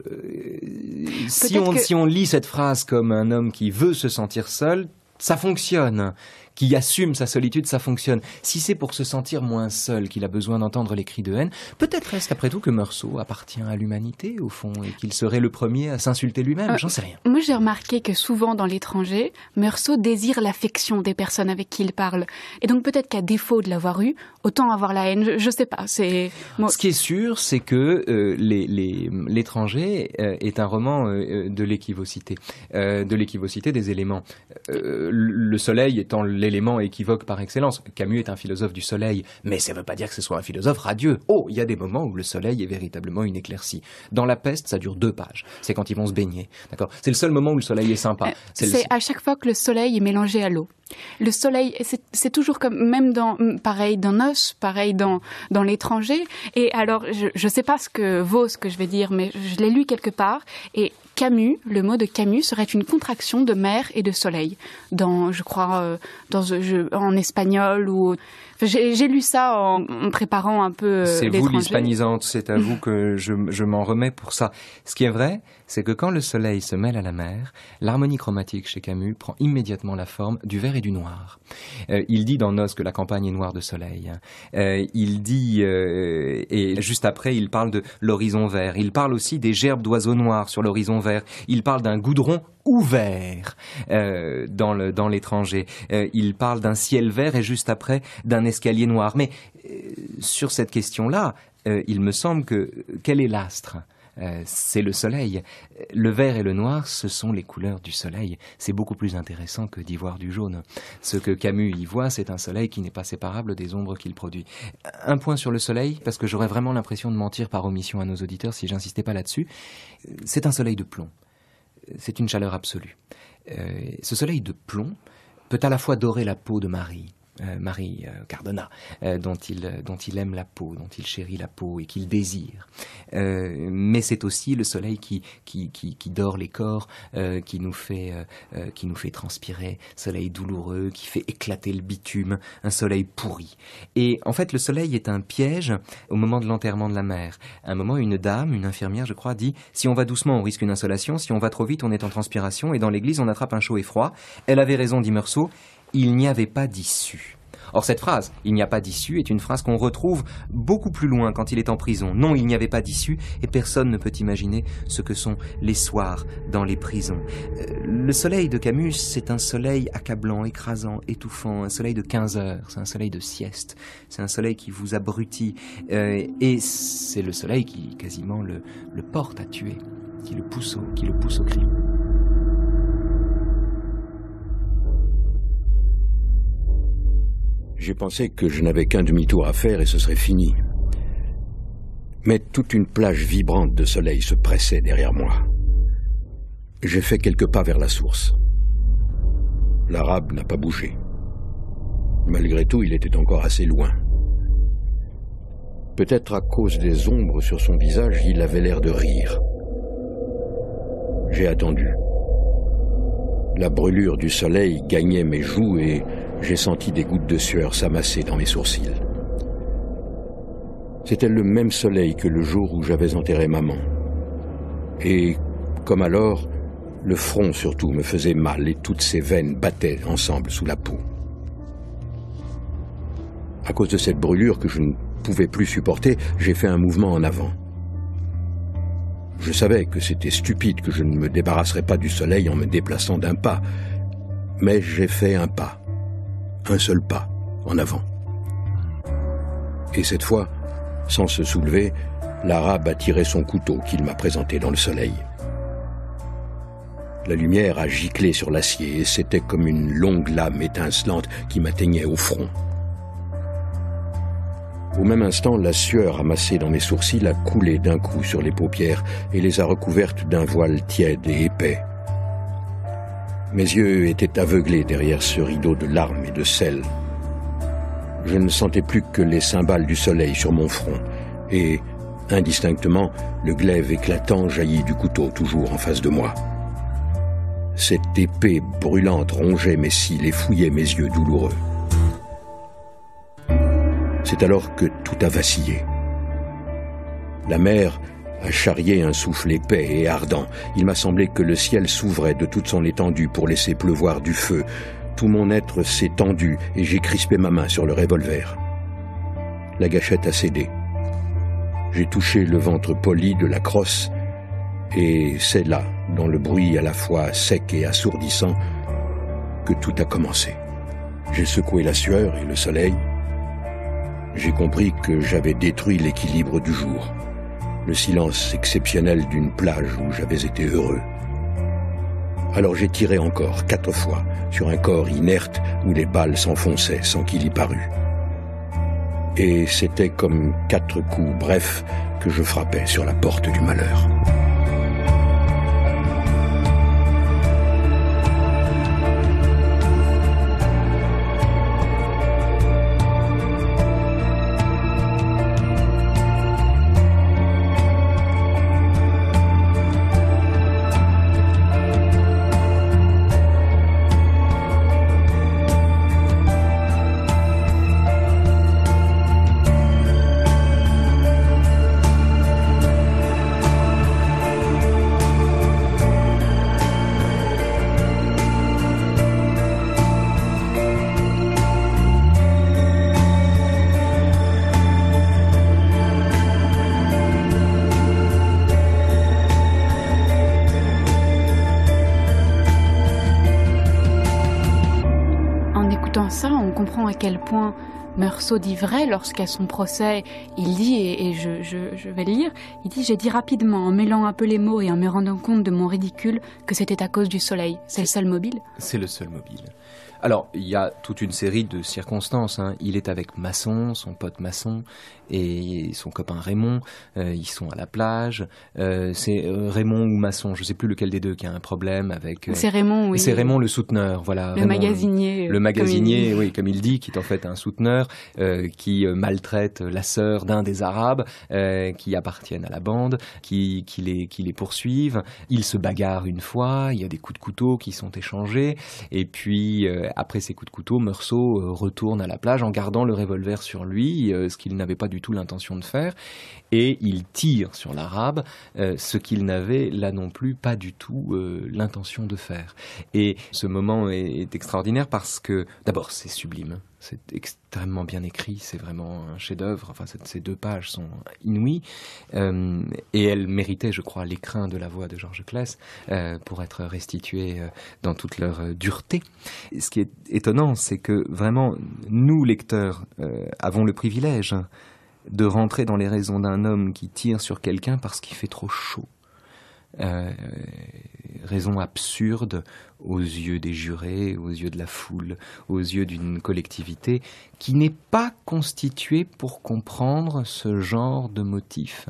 si, on, que... si on lit cette phrase comme un homme qui veut se sentir seul, ça fonctionne. Qui assume sa solitude, ça fonctionne. Si c'est pour se sentir moins seul qu'il a besoin d'entendre les cris de haine, peut-être est-ce qu'après tout que Meursault appartient à l'humanité, au fond, et qu'il serait le premier à s'insulter lui-même, euh, j'en sais rien. Moi, j'ai remarqué que souvent dans L'étranger, Meursault désire l'affection des personnes avec qui il parle. Et donc peut-être qu'à défaut de l'avoir eu, autant avoir la haine, je, je sais pas. C'est... Moi... Ce qui est sûr, c'est que euh, les, les, L'étranger euh, est un roman euh, de l'équivocité, euh, de l'équivocité des éléments. Euh, le soleil étant l'élément équivoque par excellence. Camus est un philosophe du soleil, mais ça ne veut pas dire que ce soit un philosophe radieux. Oh, il y a des moments où le soleil est véritablement une éclaircie. Dans La Peste, ça dure deux pages. C'est quand ils vont se baigner. D'accord ? C'est le seul moment où le soleil est sympa. Euh, c'est c'est le... à chaque fois que le soleil est mélangé à l'eau. Le soleil, c'est, c'est toujours comme, même dans, pareil dans Noces, pareil dans, dans L'étranger. Et alors, je ne sais pas ce que vaut ce que je vais dire, mais je l'ai lu quelque part. Et Camus, le mot de Camus serait une contraction de mer et de soleil. Dans, je crois, euh, dans, je, en espagnol ou... J'ai, j'ai lu ça en, en préparant un peu euh, C'est L'étranger. vous l'hispanisante, c'est à vous que je, je m'en remets pour ça. Ce qui est vrai, c'est que quand le soleil se mêle à la mer, l'harmonie chromatique chez Camus prend immédiatement la forme du vert et du noir. Euh, il dit dans Noces que la campagne est noire de soleil. Euh, il dit, euh, et juste après, il parle de l'horizon vert. Il parle aussi des gerbes d'oiseaux noirs sur l'horizon vert. Il parle d'un goudron ouvert euh, dans, le, dans L'étranger. Euh, il parle d'un ciel vert et juste après d'un escalier noir. Mais euh, sur cette question-là, euh, il me semble que quel est l'astre ? Euh, c'est le soleil. Le vert et le noir, ce sont les couleurs du soleil. C'est beaucoup plus intéressant que d'y voir du jaune. Ce que Camus y voit, c'est un soleil qui n'est pas séparable des ombres qu'il produit. Un point sur le soleil, parce que j'aurais vraiment l'impression de mentir par omission à nos auditeurs si j'insistais pas là-dessus. C'est un soleil de plomb. C'est une chaleur absolue. Euh, ce soleil de plomb peut à la fois dorer la peau de Marie, Euh, Marie euh, Cardona, euh, dont, il, euh, dont il aime la peau, dont il chérit la peau et qu'il désire. Euh, mais c'est aussi le soleil qui, qui, qui, qui dore les corps, euh, qui, nous fait, euh, euh, qui nous fait transpirer, soleil douloureux, qui fait éclater le bitume, un soleil pourri. Et en fait, le soleil est un piège au moment de l'enterrement de la mère. À un moment, une dame, une infirmière, je crois, dit « Si on va doucement, on risque une insolation, si on va trop vite, on est en transpiration, et dans l'église, on attrape un chaud et froid. » Elle avait raison, dit Meursault. Il n'y avait pas d'issue. Or cette phrase, il n'y a pas d'issue, est une phrase qu'on retrouve beaucoup plus loin quand il est en prison. Non, il n'y avait pas d'issue et personne ne peut imaginer ce que sont les soirs dans les prisons. Euh, le soleil de Camus, c'est un soleil accablant, écrasant, étouffant, un soleil de quinze heures, c'est un soleil de sieste, c'est un soleil qui vous abrutit euh, et c'est le soleil qui quasiment le, le porte à tuer, qui le pousse au, qui le pousse au crime. J'ai pensé que je n'avais qu'un demi-tour à faire et ce serait fini. Mais toute une plage vibrante de soleil se pressait derrière moi. J'ai fait quelques pas vers la source. L'arabe n'a pas bougé. Malgré tout, il était encore assez loin. Peut-être à cause des ombres sur son visage, il avait l'air de rire. J'ai attendu. La brûlure du soleil gagnait mes joues et j'ai senti des gouttes de sueur s'amasser dans mes sourcils. C'était le même soleil que le jour où j'avais enterré maman. Et, comme alors, le front surtout me faisait mal et toutes ses veines battaient ensemble sous la peau. À cause de cette brûlure que je ne pouvais plus supporter, j'ai fait un mouvement en avant. Je savais que c'était stupide, que je ne me débarrasserais pas du soleil en me déplaçant d'un pas, mais j'ai fait un pas. Un seul pas, en avant. Et cette fois, sans se soulever, l'arabe a tiré son couteau qu'il m'a présenté dans le soleil. La lumière a giclé sur l'acier et c'était comme une longue lame étincelante qui m'atteignait au front. Au même instant, la sueur amassée dans mes sourcils a coulé d'un coup sur les paupières et les a recouvertes d'un voile tiède et épais. Mes yeux étaient aveuglés derrière ce rideau de larmes et de sel. Je ne sentais plus que les cymbales du soleil sur mon front, et, indistinctement, le glaive éclatant jaillit du couteau toujours en face de moi. Cette épée brûlante rongeait mes cils et fouillait mes yeux douloureux. C'est alors que tout a vacillé. La mer a charrié un souffle épais et ardent. Il m'a semblé que le ciel s'ouvrait de toute son étendue pour laisser pleuvoir du feu. Tout mon être s'est tendu et j'ai crispé ma main sur le revolver. La gâchette a cédé. J'ai touché le ventre poli de la crosse et c'est là, dans le bruit à la fois sec et assourdissant, que tout a commencé. J'ai secoué la sueur et le soleil. J'ai compris que j'avais détruit l'équilibre du jour. Le silence exceptionnel d'une plage où j'avais été heureux. Alors j'ai tiré encore, quatre fois, sur un corps inerte où les balles s'enfonçaient sans qu'il y parût. Et c'était comme quatre coups brefs que je frappais sur la porte du malheur. Ça, on comprend à quel point Meursault dit vrai lorsqu'à son procès, il dit, et, et je, je, je vais le lire, il dit « J'ai dit rapidement, en mêlant un peu les mots et en me rendant compte de mon ridicule, que c'était à cause du soleil. » C'est le seul mobile ? C'est le seul mobile. Alors, il y a toute une série de circonstances. Hein. Il est avec Masson, son pote Masson, et son copain Raymond. Euh, ils sont à la plage. Euh, c'est euh, Raymond ou Masson, je ne sais plus lequel des deux qui a un problème avec... Euh, c'est Raymond, oui. C'est Raymond le souteneur, voilà. Le Raymond, magasinier. Le magasinier, comme oui, comme il dit, qui est en fait un souteneur, euh, qui euh, maltraite la sœur d'un des Arabes, euh, qui appartiennent à la bande, qui, qui, les, qui les poursuivent. Ils se bagarrent une fois, il y a des coups de couteau qui sont échangés, et puis... Euh, après ces coups de couteau, Meursault euh, retourne à la plage en gardant le revolver sur lui, euh, ce qu'il n'avait pas du tout l'intention de faire, et il tire sur l'Arabe, euh, ce qu'il n'avait là non plus pas du tout euh, l'intention de faire. Et ce moment est, est extraordinaire parce que, d'abord, c'est sublime. C'est extrêmement bien écrit, c'est vraiment un chef-d'œuvre. Enfin, ces deux pages sont inouïes. Euh, et elles méritaient, je crois, l'écrin de la voix de Georges Claes euh, pour être restituées euh, dans toute leur euh, dureté. Et ce qui est étonnant, c'est que vraiment, nous, lecteurs, euh, avons le privilège de rentrer dans les raisons d'un homme qui tire sur quelqu'un parce qu'il fait trop chaud. Euh, raison absurde aux yeux des jurés, aux yeux de la foule, aux yeux d'une collectivité qui n'est pas constituée pour comprendre ce genre de motif.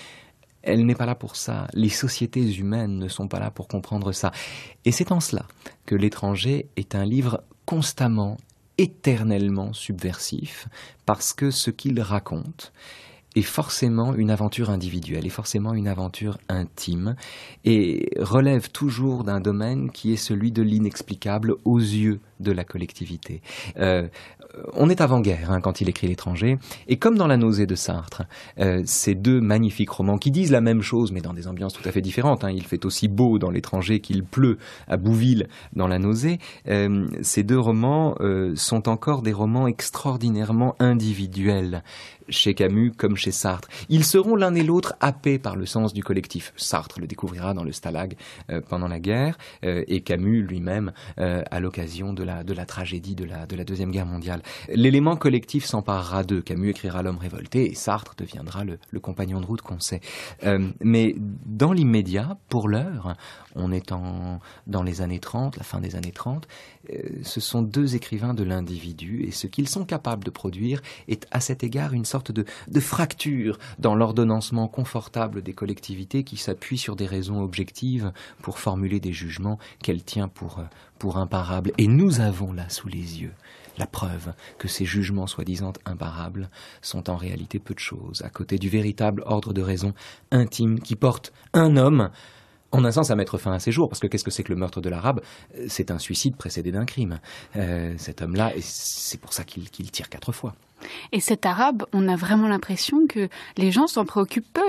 Elle n'est pas là pour ça. Les sociétés humaines ne sont pas là pour comprendre ça. Et c'est en cela que L'étranger est un livre constamment, éternellement subversif, parce que ce qu'il raconte est forcément une aventure individuelle, est forcément une aventure intime, et relève toujours d'un domaine qui est celui de l'inexplicable aux yeux de la collectivité. Euh, on est avant-guerre hein, quand il écrit L'étranger, et comme dans La nausée de Sartre, euh, ces deux magnifiques romans qui disent la même chose, mais dans des ambiances tout à fait différentes, hein, il fait aussi beau dans L'étranger qu'il pleut à Bouville dans La nausée, euh, ces deux romans euh, sont encore des romans extraordinairement individuels, chez Camus comme chez Sartre. Ils seront l'un et l'autre happés par le sens du collectif. Sartre le découvrira dans le Stalag euh, pendant la guerre, euh, et Camus lui-même euh, à l'occasion de la, de la tragédie de la, de la Deuxième Guerre mondiale. L'élément collectif s'emparera d'eux. Camus écrira L'homme révolté et Sartre deviendra le, le compagnon de route qu'on sait. Euh, mais dans l'immédiat, pour l'heure, on est en, dans les années trente, la fin des années trente, euh, ce sont deux écrivains de l'individu, et ce qu'ils sont capables de produire est à cet égard une sorte de, de fracture dans l'ordonnancement confortable des collectivités qui s'appuient sur des raisons objectives pour formuler des jugements qu'elle tient pour, pour imparables. Et nous avons là sous les yeux la preuve que ces jugements soi-disant imparables sont en réalité peu de choses, à côté du véritable ordre de raison intime qui porte un homme en un sens à mettre fin à ses jours, parce que qu'est-ce que c'est que le meurtre de l'Arabe? C'est un suicide précédé d'un crime. Euh, cet homme-là, et c'est pour ça qu'il qu'il tire quatre fois. Et cet Arabe, on a vraiment l'impression que les gens s'en préoccupent peu.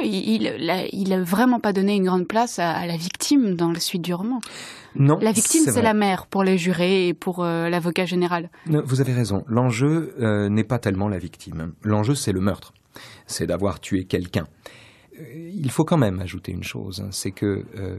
Il n'a vraiment pas donné une grande place à, à la victime dans la suite du roman. Non, la victime, c'est vrai. la mère pour les jurés et pour euh, l'avocat général. Non, vous avez raison. L'enjeu euh, n'est pas tellement la victime. L'enjeu, c'est le meurtre. C'est d'avoir tué quelqu'un. Il faut quand même ajouter une chose, hein, c'est que euh,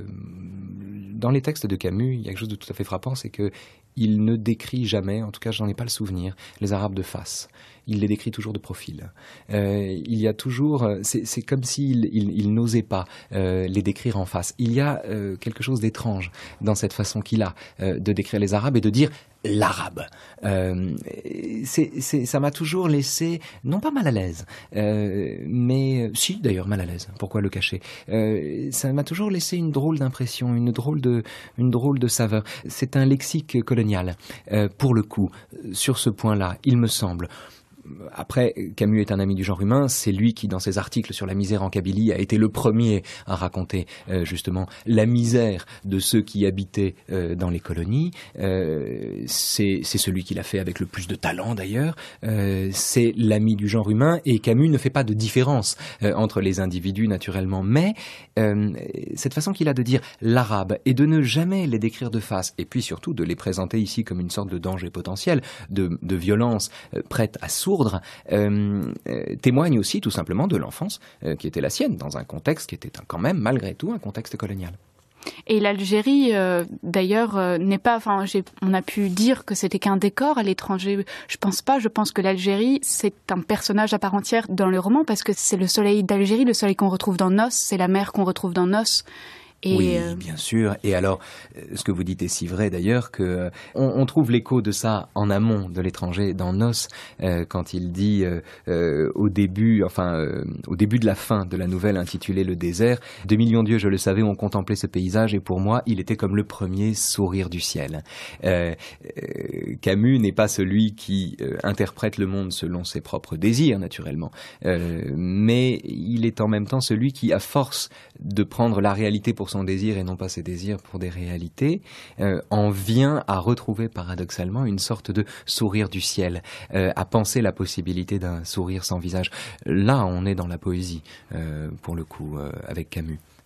dans les textes de Camus, il y a quelque chose de tout à fait frappant, c'est que il ne décrit jamais, en tout cas je n'en ai pas le souvenir, les Arabes de face. Il les décrit toujours de profil. Euh, il y a toujours, c'est, c'est comme s'il il, il n'osait pas euh, les décrire en face. Il y a euh, quelque chose d'étrange dans cette façon qu'il a euh, de décrire les Arabes et de dire l'Arabe. Euh, c'est, c'est, ça m'a toujours laissé, non pas mal à l'aise, euh, mais si d'ailleurs mal à l'aise. Pourquoi le cacher? euh, Ça m'a toujours laissé une drôle d'impression, une drôle de, une drôle de saveur. C'est un lexique colonial, euh, pour le coup, sur ce point-là, il me semble. Après, Camus est un ami du genre humain, c'est lui qui, dans ses articles sur la misère en Kabylie, a été le premier à raconter euh, justement la misère de ceux qui habitaient euh, dans les colonies. Euh, c'est, c'est celui qui l'a fait avec le plus de talent d'ailleurs. Euh, c'est l'ami du genre humain, et Camus ne fait pas de différence euh, entre les individus naturellement. Mais euh, cette façon qu'il a de dire l'arabe et de ne jamais les décrire de face, et puis surtout de les présenter ici comme une sorte de danger potentiel, de, de violence euh, prête à sourdre, Euh, euh, témoigne aussi tout simplement de l'enfance euh, qui était la sienne, dans un contexte qui était quand même malgré tout un contexte colonial. Et l'Algérie, euh, d'ailleurs, euh, n'est pas. Enfin, j'ai, on a pu dire que c'était qu'un décor à l'étranger. Je pense pas. Je pense que l'Algérie, c'est un personnage à part entière dans le roman, parce que c'est le soleil d'Algérie, le soleil qu'on retrouve dans Nos, c'est la mer qu'on retrouve dans Nos. Et oui, euh... bien sûr. Et alors, ce que vous dites est si vrai d'ailleurs que euh, on, on trouve l'écho de ça en amont de l'étranger dans Nos, euh, quand il dit euh, euh, au début, enfin euh, au début de la fin de la nouvelle intitulée Le désert, deux millions d'yeux, je le savais, ont contemplé ce paysage, et pour moi, il était comme le premier sourire du ciel. Euh, euh, Camus n'est pas celui qui euh, interprète le monde selon ses propres désirs, naturellement, euh, mais il est en même temps celui qui, à force de prendre la réalité pour son désir et non pas ses désirs pour des réalités, euh, en vient à retrouver paradoxalement une sorte de sourire du ciel, euh, à penser la possibilité d'un sourire sans visage. Là, on est dans la poésie, euh, pour le coup, euh, avec Camus.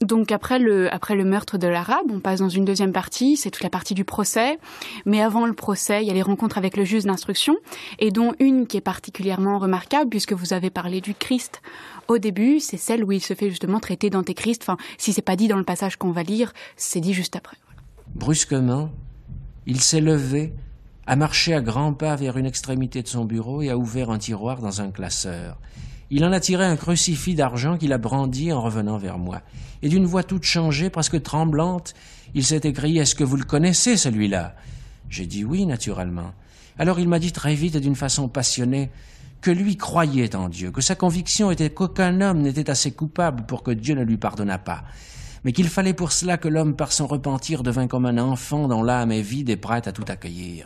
Donc après le, après le meurtre de l'Arabe, on passe dans une deuxième partie, c'est toute la partie du procès. Mais avant le procès, il y a les rencontres avec le juge d'instruction, et dont une qui est particulièrement remarquable, puisque vous avez parlé du Christ au début, c'est celle où il se fait justement traiter d'antéchrist. Enfin, si c'est pas dit dans le passage qu'on va lire, c'est dit juste après. Brusquement, il s'est levé, a marché à grands pas vers une extrémité de son bureau et a ouvert un tiroir dans un classeur. Il en a tiré un crucifix d'argent qu'il a brandi en revenant vers moi. Et d'une voix toute changée, presque tremblante, il s'est écrié « Est-ce que vous le connaissez, celui-là » J'ai dit oui, naturellement. Alors il m'a dit très vite et d'une façon passionnée que lui croyait en Dieu, que sa conviction était qu'aucun homme n'était assez coupable pour que Dieu ne lui pardonnât pas, mais qu'il fallait pour cela que l'homme, par son repentir, devint comme un enfant dont l'âme est vide et prête à tout accueillir.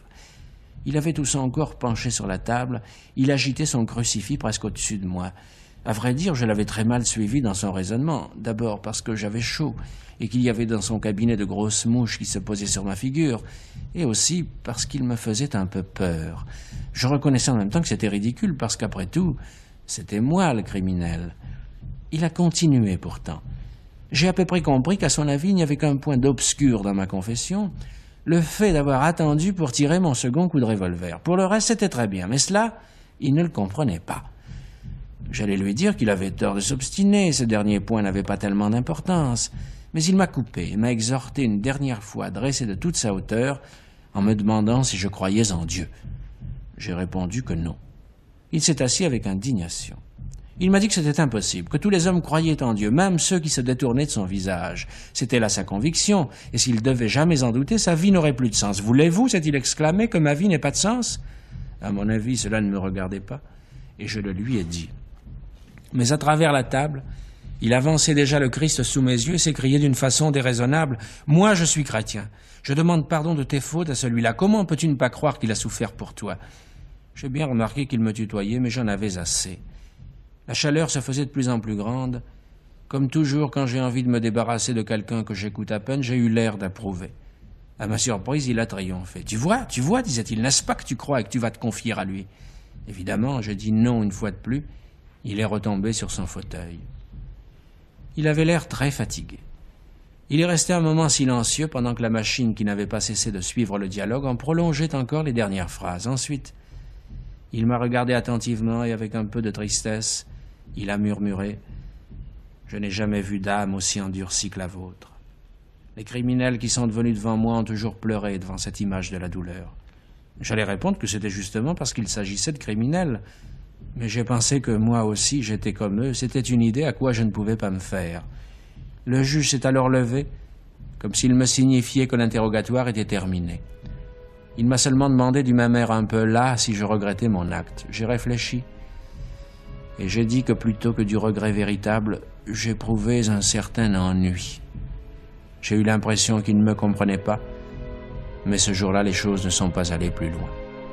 Il avait tout son corps penché sur la table, il agitait son crucifix presque au-dessus de moi. À vrai dire, je l'avais très mal suivi dans son raisonnement, d'abord parce que j'avais chaud et qu'il y avait dans son cabinet de grosses mouches qui se posaient sur ma figure, et aussi parce qu'il me faisait un peu peur. Je reconnaissais en même temps que c'était ridicule, parce qu'après tout, c'était moi le criminel. Il a continué pourtant. J'ai à peu près compris qu'à son avis, il n'y avait qu'un point d'obscur dans ma confession, le fait d'avoir attendu pour tirer mon second coup de revolver. Pour le reste, c'était très bien, mais cela, il ne le comprenait pas. J'allais lui dire qu'il avait tort de s'obstiner, ce dernier point n'avait pas tellement d'importance, mais il m'a coupé et m'a exhorté une dernière fois à dresser de toute sa hauteur en me demandant si je croyais en Dieu. J'ai répondu que non. Il s'est assis avec indignation. Il m'a dit que c'était impossible, que tous les hommes croyaient en Dieu, même ceux qui se détournaient de son visage. C'était là sa conviction, et s'il devait jamais en douter, sa vie n'aurait plus de sens. « Voulez-vous, s'est-il exclamé, que ma vie n'ait pas de sens ?» À mon avis, cela ne me regardait pas, et je le lui ai dit. Mais à travers la table, il avançait déjà le Christ sous mes yeux et s'écriait d'une façon déraisonnable « Moi, je suis chrétien. Je demande pardon de tes fautes à celui-là. Comment peux-tu ne pas croire qu'il a souffert pour toi ?» J'ai bien remarqué qu'il me tutoyait, mais j'en avais assez. La chaleur se faisait de plus en plus grande. Comme toujours, quand j'ai envie de me débarrasser de quelqu'un que j'écoute à peine, j'ai eu l'air d'approuver. À ma surprise, il a triomphé. « Tu vois, tu vois, disait-il, n'est-ce pas que tu crois et que tu vas te confier à lui ?» Évidemment, je dis non une fois de plus. Il est retombé sur son fauteuil. Il avait l'air très fatigué. Il est resté un moment silencieux pendant que la machine, qui n'avait pas cessé de suivre le dialogue, en prolongeait encore les dernières phrases. Ensuite, il m'a regardé attentivement et avec un peu de tristesse, il a murmuré « Je n'ai jamais vu d'âme aussi endurcie que la vôtre. Les criminels qui sont venus devant moi ont toujours pleuré devant cette image de la douleur. » J'allais répondre que c'était justement parce qu'il s'agissait de criminels. Mais j'ai pensé que moi aussi j'étais comme eux. C'était une idée à quoi je ne pouvais pas me faire. Le juge s'est alors levé, comme s'il me signifiait que l'interrogatoire était terminé. Il m'a seulement demandé du même air un peu las si je regrettais mon acte. J'ai réfléchi. Et j'ai dit que plutôt que du regret véritable, j'éprouvais un certain ennui. J'ai eu l'impression qu'il ne me comprenait pas, mais ce jour-là, les choses ne sont pas allées plus loin.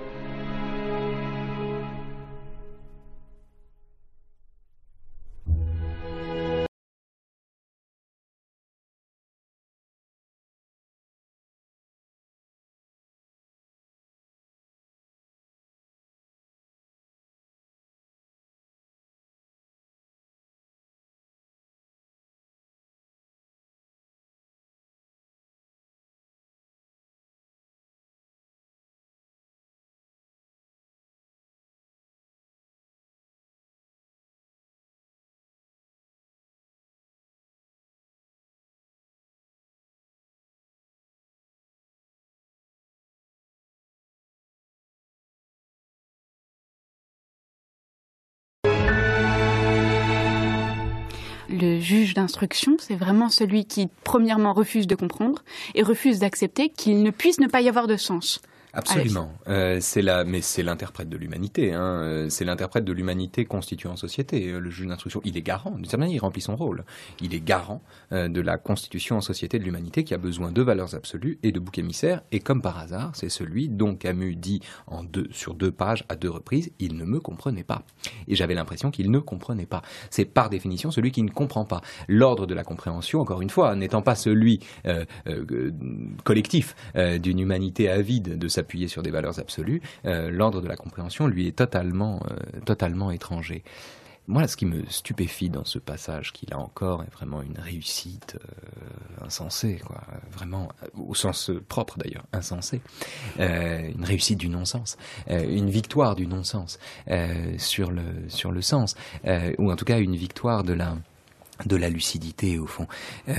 Le juge d'instruction, c'est vraiment celui qui, premièrement, refuse de comprendre et refuse d'accepter qu'il ne puisse ne pas y avoir de sens. Absolument. Euh, c'est la, mais c'est l'interprète de l'humanité. Hein. C'est l'interprète de l'humanité constituée en société. Le juge d'instruction, il est garant. D'une certaine manière, il remplit son rôle. Il est garant euh, de la constitution en société de l'humanité qui a besoin de valeurs absolues et de boucs émissaires. Et comme par hasard, c'est celui dont Camus dit en deux, sur deux pages à deux reprises, il ne me comprenait pas. Et j'avais l'impression qu'il ne comprenait pas. C'est par définition celui qui ne comprend pas. L'ordre de la compréhension, encore une fois, n'étant pas celui euh, euh, collectif euh, d'une humanité avide de sa s'appuyer sur des valeurs absolues, euh, l'ordre de la compréhension lui est totalement, euh, totalement étranger. Moi, ce qui me stupéfie dans ce passage, qui là encore est vraiment une réussite euh, insensée, quoi, vraiment, au sens propre d'ailleurs, insensée, euh, une réussite du non-sens, euh, une victoire du non-sens euh, sur le sur le sens, euh, ou en tout cas une victoire de la de la lucidité au fond.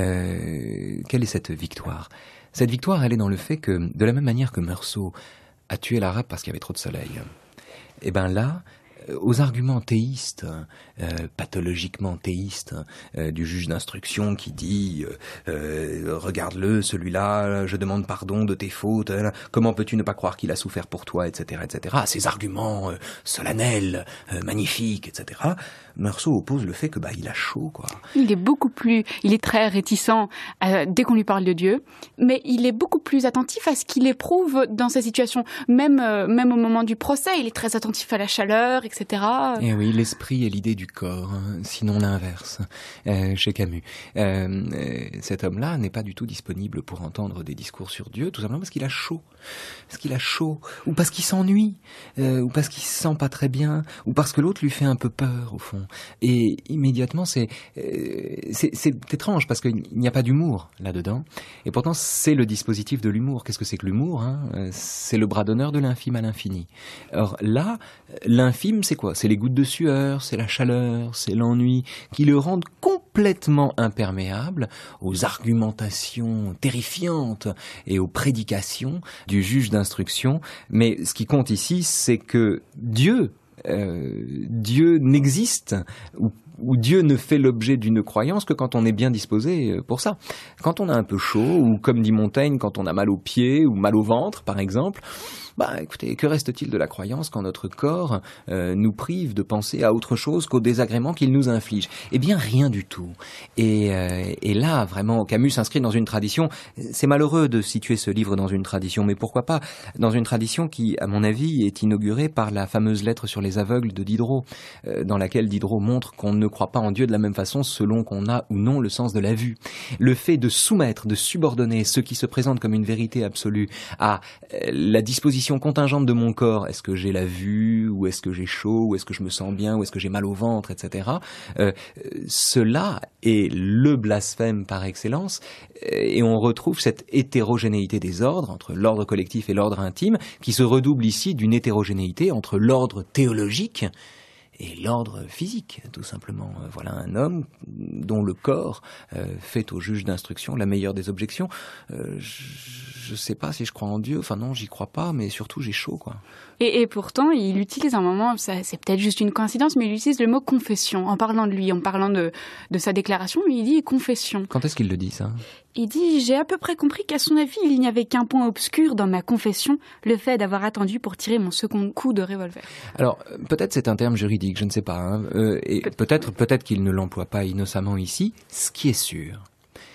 Euh, quelle est cette victoire ? Cette victoire, elle est dans le fait que, de la même manière que Meursault a tué l'arabe parce qu'il y avait trop de soleil, et ben là, aux arguments théistes, euh, pathologiquement théistes, euh, du juge d'instruction qui dit euh, euh, « Regarde-le, celui-là, je demande pardon de tes fautes, euh, comment peux-tu ne pas croire qu'il a souffert pour toi, et cetera, et cetera » Ces arguments euh, solennels, euh, magnifiques, et cetera. Meursault oppose le fait que bah il a chaud, quoi. Il est beaucoup plus, il est très réticent euh, dès qu'on lui parle de Dieu, mais il est beaucoup plus attentif à ce qu'il éprouve dans ces situations. Même euh, même au moment du procès, il est très attentif à la chaleur, et cetera. Et oui, l'esprit est l'idée du corps, hein, sinon l'inverse, euh, chez Camus. Euh, euh, cet homme-là n'est pas du tout disponible pour entendre des discours sur Dieu, tout simplement parce qu'il a chaud, parce qu'il a chaud, ou parce qu'il s'ennuie, euh, ou parce qu'il se sent pas très bien, ou parce que l'autre lui fait un peu peur au fond. Et immédiatement, c'est, euh, c'est, c'est étrange parce qu'il n'y a pas d'humour là-dedans. Et pourtant, c'est le dispositif de l'humour. Qu'est-ce que c'est que l'humour, hein ? C'est le bras d'honneur de l'infime à l'infini. Or là, l'infime, c'est quoi ? C'est les gouttes de sueur, c'est la chaleur, c'est l'ennui qui le rendent complètement imperméable aux argumentations terrifiantes et aux prédications du juge d'instruction. Mais ce qui compte ici, c'est que Dieu Euh, Dieu n'existe ou, ou Dieu ne fait l'objet d'une croyance que quand on est bien disposé pour ça. Quand on a un peu chaud, ou comme dit Montaigne, quand on a mal aux pieds ou mal au ventre, par exemple, bah écoutez, que reste-t-il de la croyance quand notre corps euh, nous prive de penser à autre chose qu'au désagrément qu'il nous inflige ? Eh bien, rien du tout. Et, euh, et là, vraiment, Camus s'inscrit dans une tradition. C'est malheureux de situer ce livre dans une tradition, mais pourquoi pas dans une tradition qui, à mon avis, est inaugurée par la fameuse lettre sur les aveugles de Diderot, euh, dans laquelle Diderot montre qu'on ne croit pas en Dieu de la même façon selon qu'on a ou non le sens de la vue. Le fait de soumettre, de subordonner ce qui se présente comme une vérité absolue à euh, la disposition contingente de mon corps, est-ce que j'ai la vue, ou est-ce que j'ai chaud, ou est-ce que je me sens bien, ou est-ce que j'ai mal au ventre, et cetera. Euh, cela est le blasphème par excellence, et on retrouve cette hétérogénéité des ordres, entre l'ordre collectif et l'ordre intime, qui se redouble ici d'une hétérogénéité entre l'ordre théologique et l'ordre physique, tout simplement. Voilà un homme dont le corps euh, fait au juge d'instruction la meilleure des objections. Euh, je ne sais pas si je crois en Dieu, enfin non, j'y crois pas, mais surtout j'ai chaud, quoi. Et, et pourtant, il utilise un moment, ça, c'est peut-être juste une coïncidence, mais il utilise le mot confession, en parlant de lui, en parlant de, de sa déclaration, il dit confession. Quand est-ce qu'il le dit, ça ? Il dit « J'ai à peu près compris qu'à son avis, il n'y avait qu'un point obscur dans ma confession, le fait d'avoir attendu pour tirer mon second coup de revolver. » Alors, peut-être c'est un terme juridique, je ne sais pas. Hein, euh, et Pe- peut-être, peut-être qu'il ne l'emploie pas innocemment ici. Ce qui est sûr,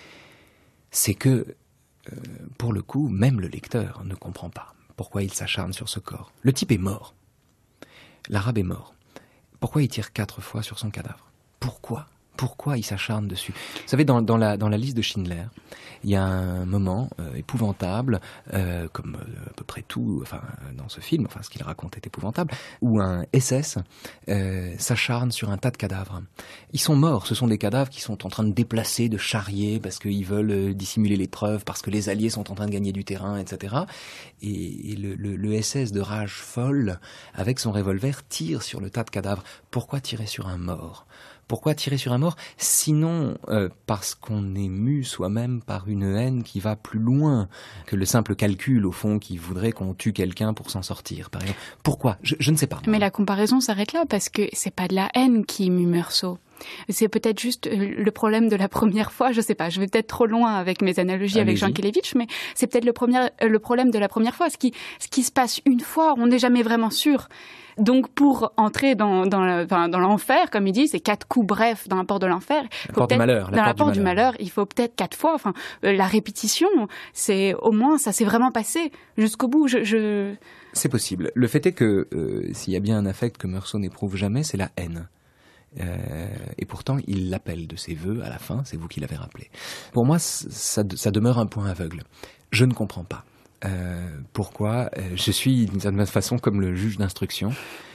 c'est que, euh, pour le coup, même le lecteur ne comprend pas pourquoi il s'acharne sur ce corps. Le type est mort. L'arabe est mort. Pourquoi il tire quatre fois sur son cadavre ? Pourquoi ? Pourquoi il s'acharne dessus ? Vous savez, dans, dans, la, dans la liste de Schindler, il y a un moment euh, épouvantable, euh, comme euh, à peu près tout, enfin dans ce film, enfin ce qu'il raconte est épouvantable, où un S S euh, s'acharne sur un tas de cadavres. Ils sont morts, ce sont des cadavres qui sont en train de déplacer, de charrier, parce qu'ils veulent euh, dissimuler les preuves, parce que les Alliés sont en train de gagner du terrain, et cetera. Et, et le, le, le S S de rage folle, avec son revolver, tire sur le tas de cadavres. Pourquoi tirer sur un mort ? Pourquoi tirer sur un mort ? Sinon euh, parce qu'on est mu soi-même par une haine qui va plus loin que le simple calcul, au fond, qui voudrait qu'on tue quelqu'un pour s'en sortir, par exemple. Pourquoi ? je, je ne sais pas. Mais la comparaison s'arrête là, parce que c'est pas de la haine qui mue Meursault. C'est peut-être juste le problème de la première fois, je sais pas, je vais peut-être trop loin avec mes analogies Allez-y. avec Jean Kelevitch, mais c'est peut-être le, premier, le problème de la première fois. Ce qui, ce qui se passe une fois, on n'est jamais vraiment sûr. Donc pour entrer dans, dans, la, enfin, dans l'enfer, comme il dit, c'est quatre coups brefs dans la porte de l'enfer. La porte du malheur. La dans porte la porte du du malheur. malheur, il faut peut-être quatre fois. Enfin, euh, la répétition, c'est au moins ça s'est vraiment passé jusqu'au bout. Je, je... C'est possible. Le fait est que euh, s'il y a bien un affect que Meursault n'éprouve jamais, c'est la haine. Euh, et pourtant, il l'appelle de ses voeux à la fin, c'est vous qui l'avez rappelé. Pour moi, ça, ça demeure un point aveugle. Je ne comprends pas. Euh, pourquoi euh, je suis d'une certaine façon comme le juge d'instruction.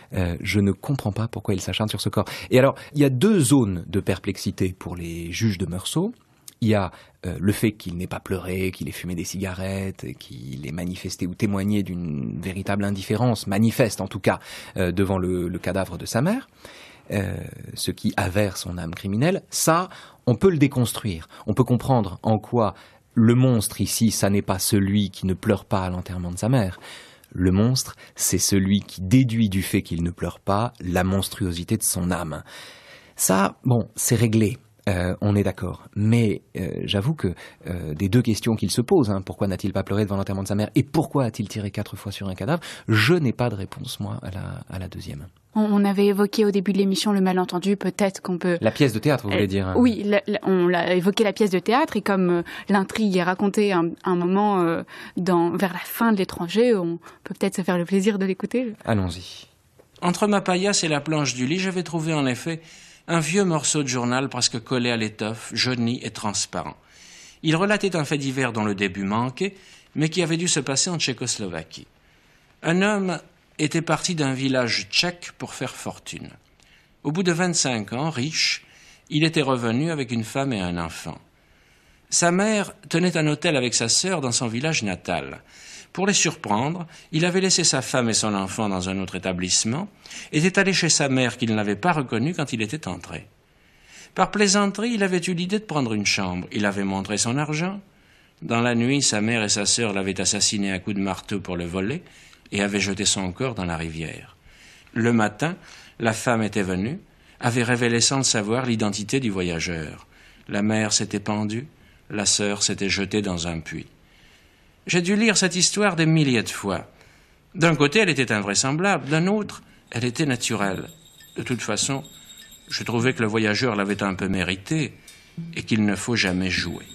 Euh, je ne comprends pas pourquoi il s'acharne sur ce corps. Et alors, il y a deux zones de perplexité pour les juges de Meursault. Il y a euh, le fait qu'il n'ait pas pleuré, qu'il ait fumé des cigarettes, qu'il ait manifesté ou témoigné d'une véritable indifférence, manifeste en tout cas, euh, devant le, le cadavre de sa mère, euh, ce qui avère son âme criminelle. Ça, on peut le déconstruire. On peut comprendre en quoi le monstre ici, ça n'est pas celui qui ne pleure pas à l'enterrement de sa mère. Le monstre, c'est celui qui déduit du fait qu'il ne pleure pas la monstruosité de son âme. Ça, bon, c'est réglé. Euh, on est d'accord, mais euh, j'avoue que euh, des deux questions qu'il se pose, hein, pourquoi n'a-t-il pas pleuré devant l'enterrement de sa mère et pourquoi a-t-il tiré quatre fois sur un cadavre, je n'ai pas de réponse, moi, à la, à la deuxième. On avait évoqué au début de l'émission le malentendu, peut-être qu'on peut... La pièce de théâtre, vous voulez euh, dire hein. Oui, la, la, on l'a évoqué la pièce de théâtre, et comme euh, l'intrigue est racontée un, un moment euh, dans, vers la fin de L'étranger, on peut peut-être se faire le plaisir de l'écouter. Allons-y. Entre ma paillasse et la planche du lit, j'avais trouvé en effet un vieux morceau de journal presque collé à l'étoffe, jauni et transparent. Il relatait un fait divers dont le début manquait, mais qui avait dû se passer en Tchécoslovaquie. Un homme était parti d'un village tchèque pour faire fortune. Au bout de vingt-cinq ans, riche, il était revenu avec une femme et un enfant. Sa mère tenait un hôtel avec sa sœur dans son village natal. Pour les surprendre, il avait laissé sa femme et son enfant dans un autre établissement et était allé chez sa mère qu'il n'avait pas reconnue quand il était entré. Par plaisanterie, il avait eu l'idée de prendre une chambre. Il avait montré son argent. Dans la nuit, sa mère et sa sœur l'avaient assassiné à coups de marteau pour le voler et avaient jeté son corps dans la rivière. Le matin, la femme était venue, avait révélé sans le savoir l'identité du voyageur. La mère s'était pendue, la sœur s'était jetée dans un puits. J'ai dû lire cette histoire des milliers de fois. D'un côté, elle était invraisemblable, d'un autre, elle était naturelle. De toute façon, je trouvais que le voyageur l'avait un peu mérité et qu'il ne faut jamais jouer.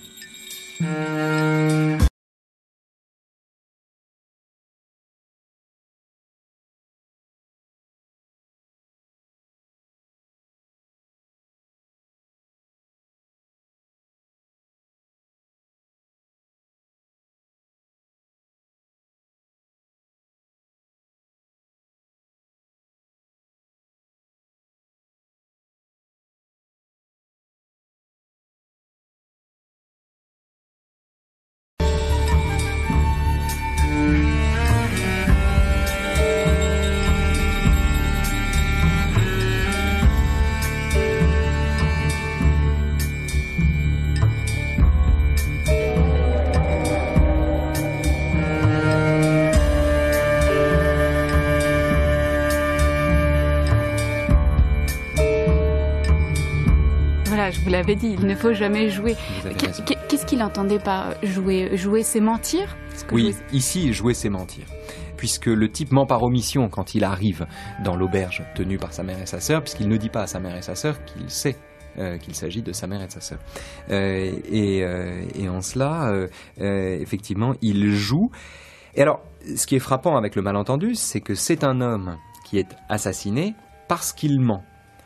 Je vous l'avais dit, il ne faut jamais jouer. Qu'est-ce qu'il entendait par jouer? Jouer, c'est mentir? Oui, jouer... ici, jouer, c'est mentir. Puisque le type ment par omission quand il arrive dans l'auberge tenue par sa mère et sa sœur, puisqu'il ne dit pas à sa mère et sa sœur qu'il sait euh, qu'il s'agit de sa mère et de sa sœur. Euh, et, euh, et en cela, euh, euh, effectivement, il joue. Et alors, ce qui est frappant avec le malentendu, c'est que c'est un homme qui est assassiné parce qu'il ment.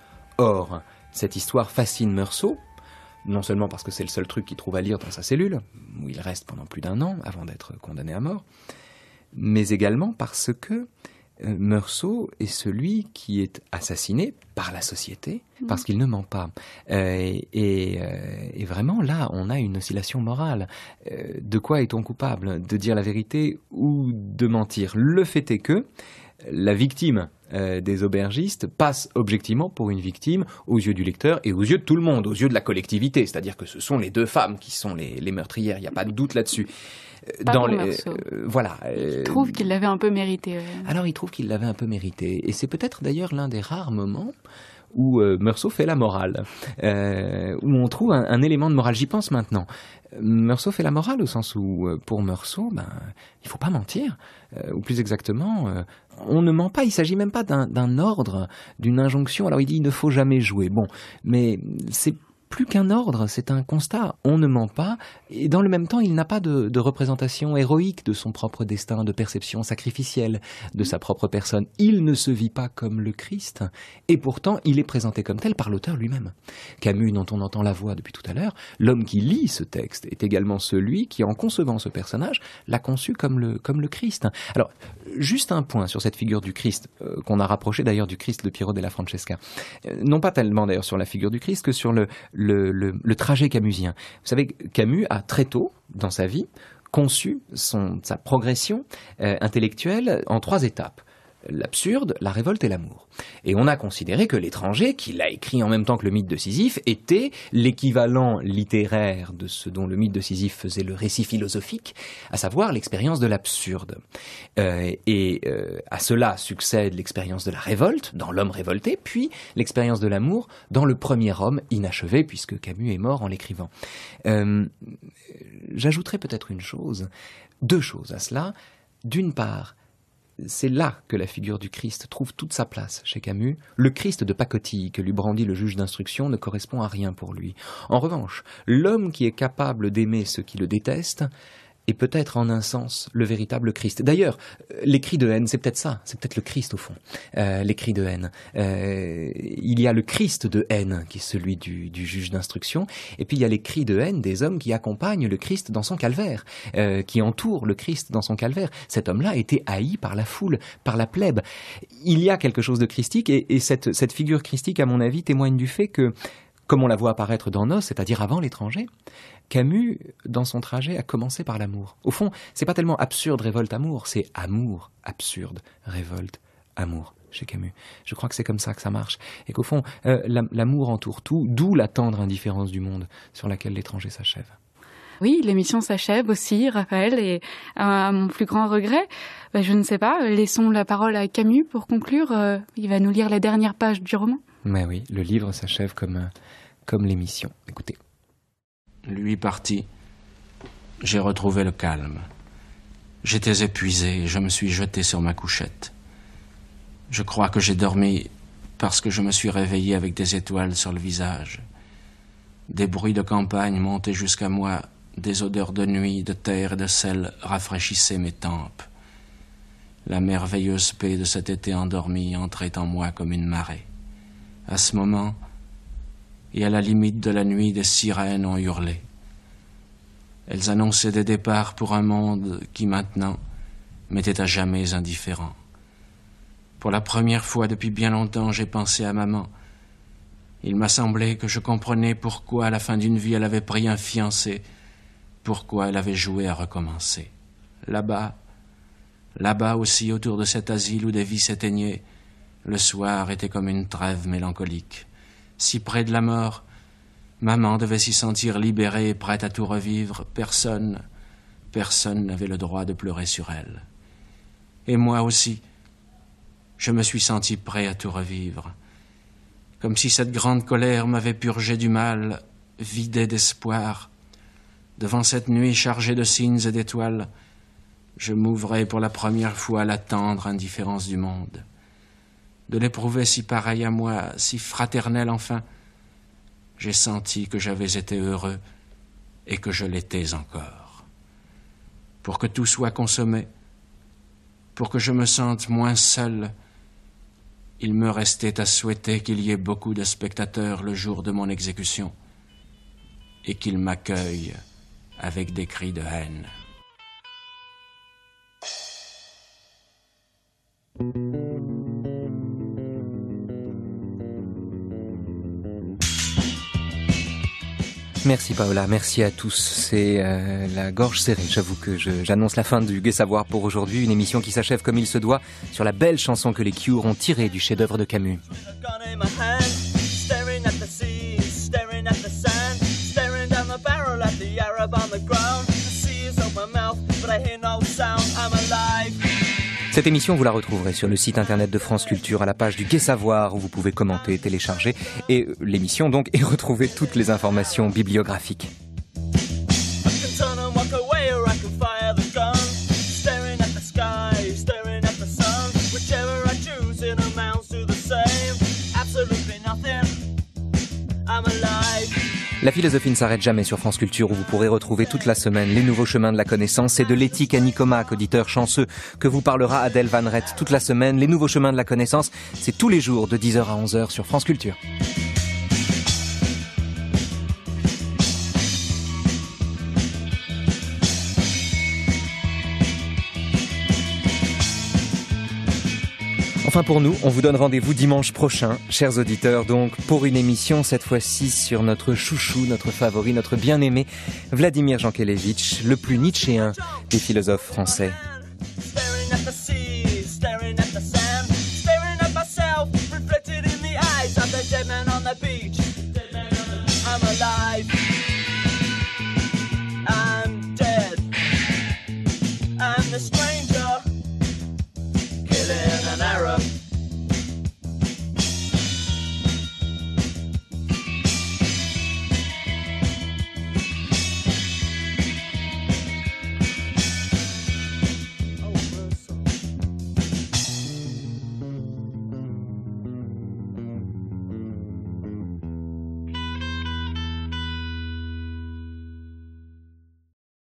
Or, cette histoire fascine Meursault, non seulement parce que c'est le seul truc qu'il trouve à lire dans sa cellule, où il reste pendant plus d'un an avant d'être condamné à mort, mais également parce que euh, Meursault est celui qui est assassiné par la société, mmh. parce qu'il ne ment pas. Euh, et, et, euh, et vraiment, là, on a une oscillation morale. Euh, de quoi est-on coupable? De dire la vérité ou de mentir? Le fait est que la victime euh, des aubergistes passe objectivement pour une victime aux yeux du lecteur et aux yeux de tout le monde, aux yeux de la collectivité. C'est-à-dire que ce sont les deux femmes qui sont les, les meurtrières, il n'y a pas de doute là-dessus. Pas dans les, euh, voilà. Euh, il trouve qu'il l'avait un peu mérité. Euh. Alors il trouve qu'il l'avait un peu mérité. Et c'est peut-être d'ailleurs l'un des rares moments où euh, Meursault fait la morale, euh, où on trouve un, un élément de morale. J'y pense maintenant. Meursault fait la morale au sens où, euh, pour Meursault, ben, il ne faut pas mentir. Euh, ou plus exactement, euh, on ne ment pas. Il ne s'agit même pas d'un, d'un ordre, d'une injonction. Alors il dit il ne faut jamais jouer. Bon, mais c'est plus qu'un ordre, c'est un constat. On ne ment pas, et dans le même temps, il n'a pas de, de représentation héroïque de son propre destin, de perception sacrificielle de sa propre personne. Il ne se vit pas comme le Christ, et pourtant, il est présenté comme tel par l'auteur lui-même. Camus, dont on entend la voix depuis tout à l'heure, l'homme qui lit ce texte est également celui qui, en concevant ce personnage, l'a conçu comme le, comme le Christ. Alors, juste un point sur cette figure du Christ, euh, qu'on a rapproché d'ailleurs du Christ de Piero della Francesca. Euh, non pas tellement d'ailleurs sur la figure du Christ que sur le, le, le, le trajet camusien. Vous savez, Camus a très tôt, dans sa vie, conçu son, sa progression euh, intellectuelle en trois étapes. L'absurde, la révolte et l'amour. Et on a considéré que L'étranger, qu'il a écrit en même temps que le mythe de Sisyphe, était l'équivalent littéraire de ce dont le mythe de Sisyphe faisait le récit philosophique, à savoir l'expérience de l'absurde. Euh, et euh, à cela succède l'expérience de la révolte, dans L'homme révolté, puis l'expérience de l'amour, dans Le premier homme inachevé, puisque Camus est mort en l'écrivant. Euh, j'ajouterai peut-être une chose, deux choses à cela. D'une part, c'est là que la figure du Christ trouve toute sa place chez Camus. Le Christ de pacotille que lui brandit le juge d'instruction ne correspond à rien pour lui. En revanche, l'homme qui est capable d'aimer ceux qui le détestent est peut-être en un sens le véritable Christ. D'ailleurs, les cris de haine, c'est peut-être ça, c'est peut-être le Christ au fond, euh, les cris de haine. Euh, il y a le Christ de haine qui est celui du, du juge d'instruction, et puis il y a les cris de haine des hommes qui accompagnent le Christ dans son calvaire, euh, qui entourent le Christ dans son calvaire. Cet homme-là a été haï par la foule, par la plèbe. Il y a quelque chose de christique, et, et cette, cette figure christique, à mon avis, témoigne du fait que, comme on la voit apparaître dans Nos, c'est-à-dire avant L'étranger, Camus, dans son trajet, a commencé par l'amour. Au fond, c'est pas tellement absurde, révolte, amour, c'est amour, absurde, révolte, amour, chez Camus. Je crois que c'est comme ça que ça marche. Et qu'au fond, euh, l'amour entoure tout, d'où la tendre indifférence du monde sur laquelle L'étranger s'achève. Oui, l'émission s'achève aussi, Raphaël, et à mon plus grand regret, ben, je ne sais pas, laissons la parole à Camus pour conclure. Euh, il va nous lire la dernière page du roman. Mais oui, le livre s'achève comme, euh, comme l'émission. Écoutez. Lui parti, j'ai retrouvé le calme. J'étais épuisé et je me suis jeté sur ma couchette. Je crois que j'ai dormi parce que je me suis réveillé avec des étoiles sur le visage. Des bruits de campagne montaient jusqu'à moi, des odeurs de nuit, de terre et de sel rafraîchissaient mes tempes. La merveilleuse paix de cet été endormi entrait en moi comme une marée. À ce moment, et à la limite de la nuit, des sirènes ont hurlé. Elles annonçaient des départs pour un monde qui, maintenant, m'était à jamais indifférent. Pour la première fois depuis bien longtemps, j'ai pensé à maman. Il m'a semblé que je comprenais pourquoi, à la fin d'une vie, elle avait pris un fiancé, pourquoi elle avait joué à recommencer. Là-bas, là-bas aussi, autour de cet asile où des vies s'éteignaient, le soir était comme une trêve mélancolique. Si près de la mort, maman devait s'y sentir libérée et prête à tout revivre. Personne, personne n'avait le droit de pleurer sur elle. Et moi aussi, je me suis senti prêt à tout revivre. Comme si cette grande colère m'avait purgé du mal, vidé d'espoir. Devant cette nuit chargée de signes et d'étoiles, je m'ouvrais pour la première fois à la tendre indifférence du monde. De l'éprouver si pareil à moi, si fraternel enfin, j'ai senti que j'avais été heureux et que je l'étais encore. Pour que tout soit consommé, pour que je me sente moins seul, il me restait à souhaiter qu'il y ait beaucoup de spectateurs le jour de mon exécution et qu'ils m'accueillent avec des cris de haine. Merci Paola, merci à tous. C'est euh, la gorge serrée. J'avoue que je, j'annonce la fin du Gai Savoir pour aujourd'hui. Une émission qui s'achève comme il se doit sur la belle chanson que les Cure ont tirée du chef-d'œuvre de Camus. Cette émission, vous la retrouverez sur le site internet de France Culture à la page du Gai Savoir où vous pouvez commenter, télécharger et l'émission donc et retrouver toutes les informations bibliographiques. I'm alive. La philosophie ne s'arrête jamais sur France Culture, où vous pourrez retrouver toute la semaine les nouveaux chemins de la connaissance. C'est de l'éthique à Nicomaque, auditeur chanceux, que vous parlera Adèle Van Rett toute la semaine. Les nouveaux chemins de la connaissance, c'est tous les jours de dix heures à onze heures sur France Culture. Enfin pour nous, on vous donne rendez-vous dimanche prochain, chers auditeurs, donc pour une émission cette fois-ci sur notre chouchou, notre favori, notre bien-aimé, Vladimir Jankélévitch, le plus nietzschéen des philosophes français. Staring at the sand, staring at myself, reflected in the eyes of the dead man.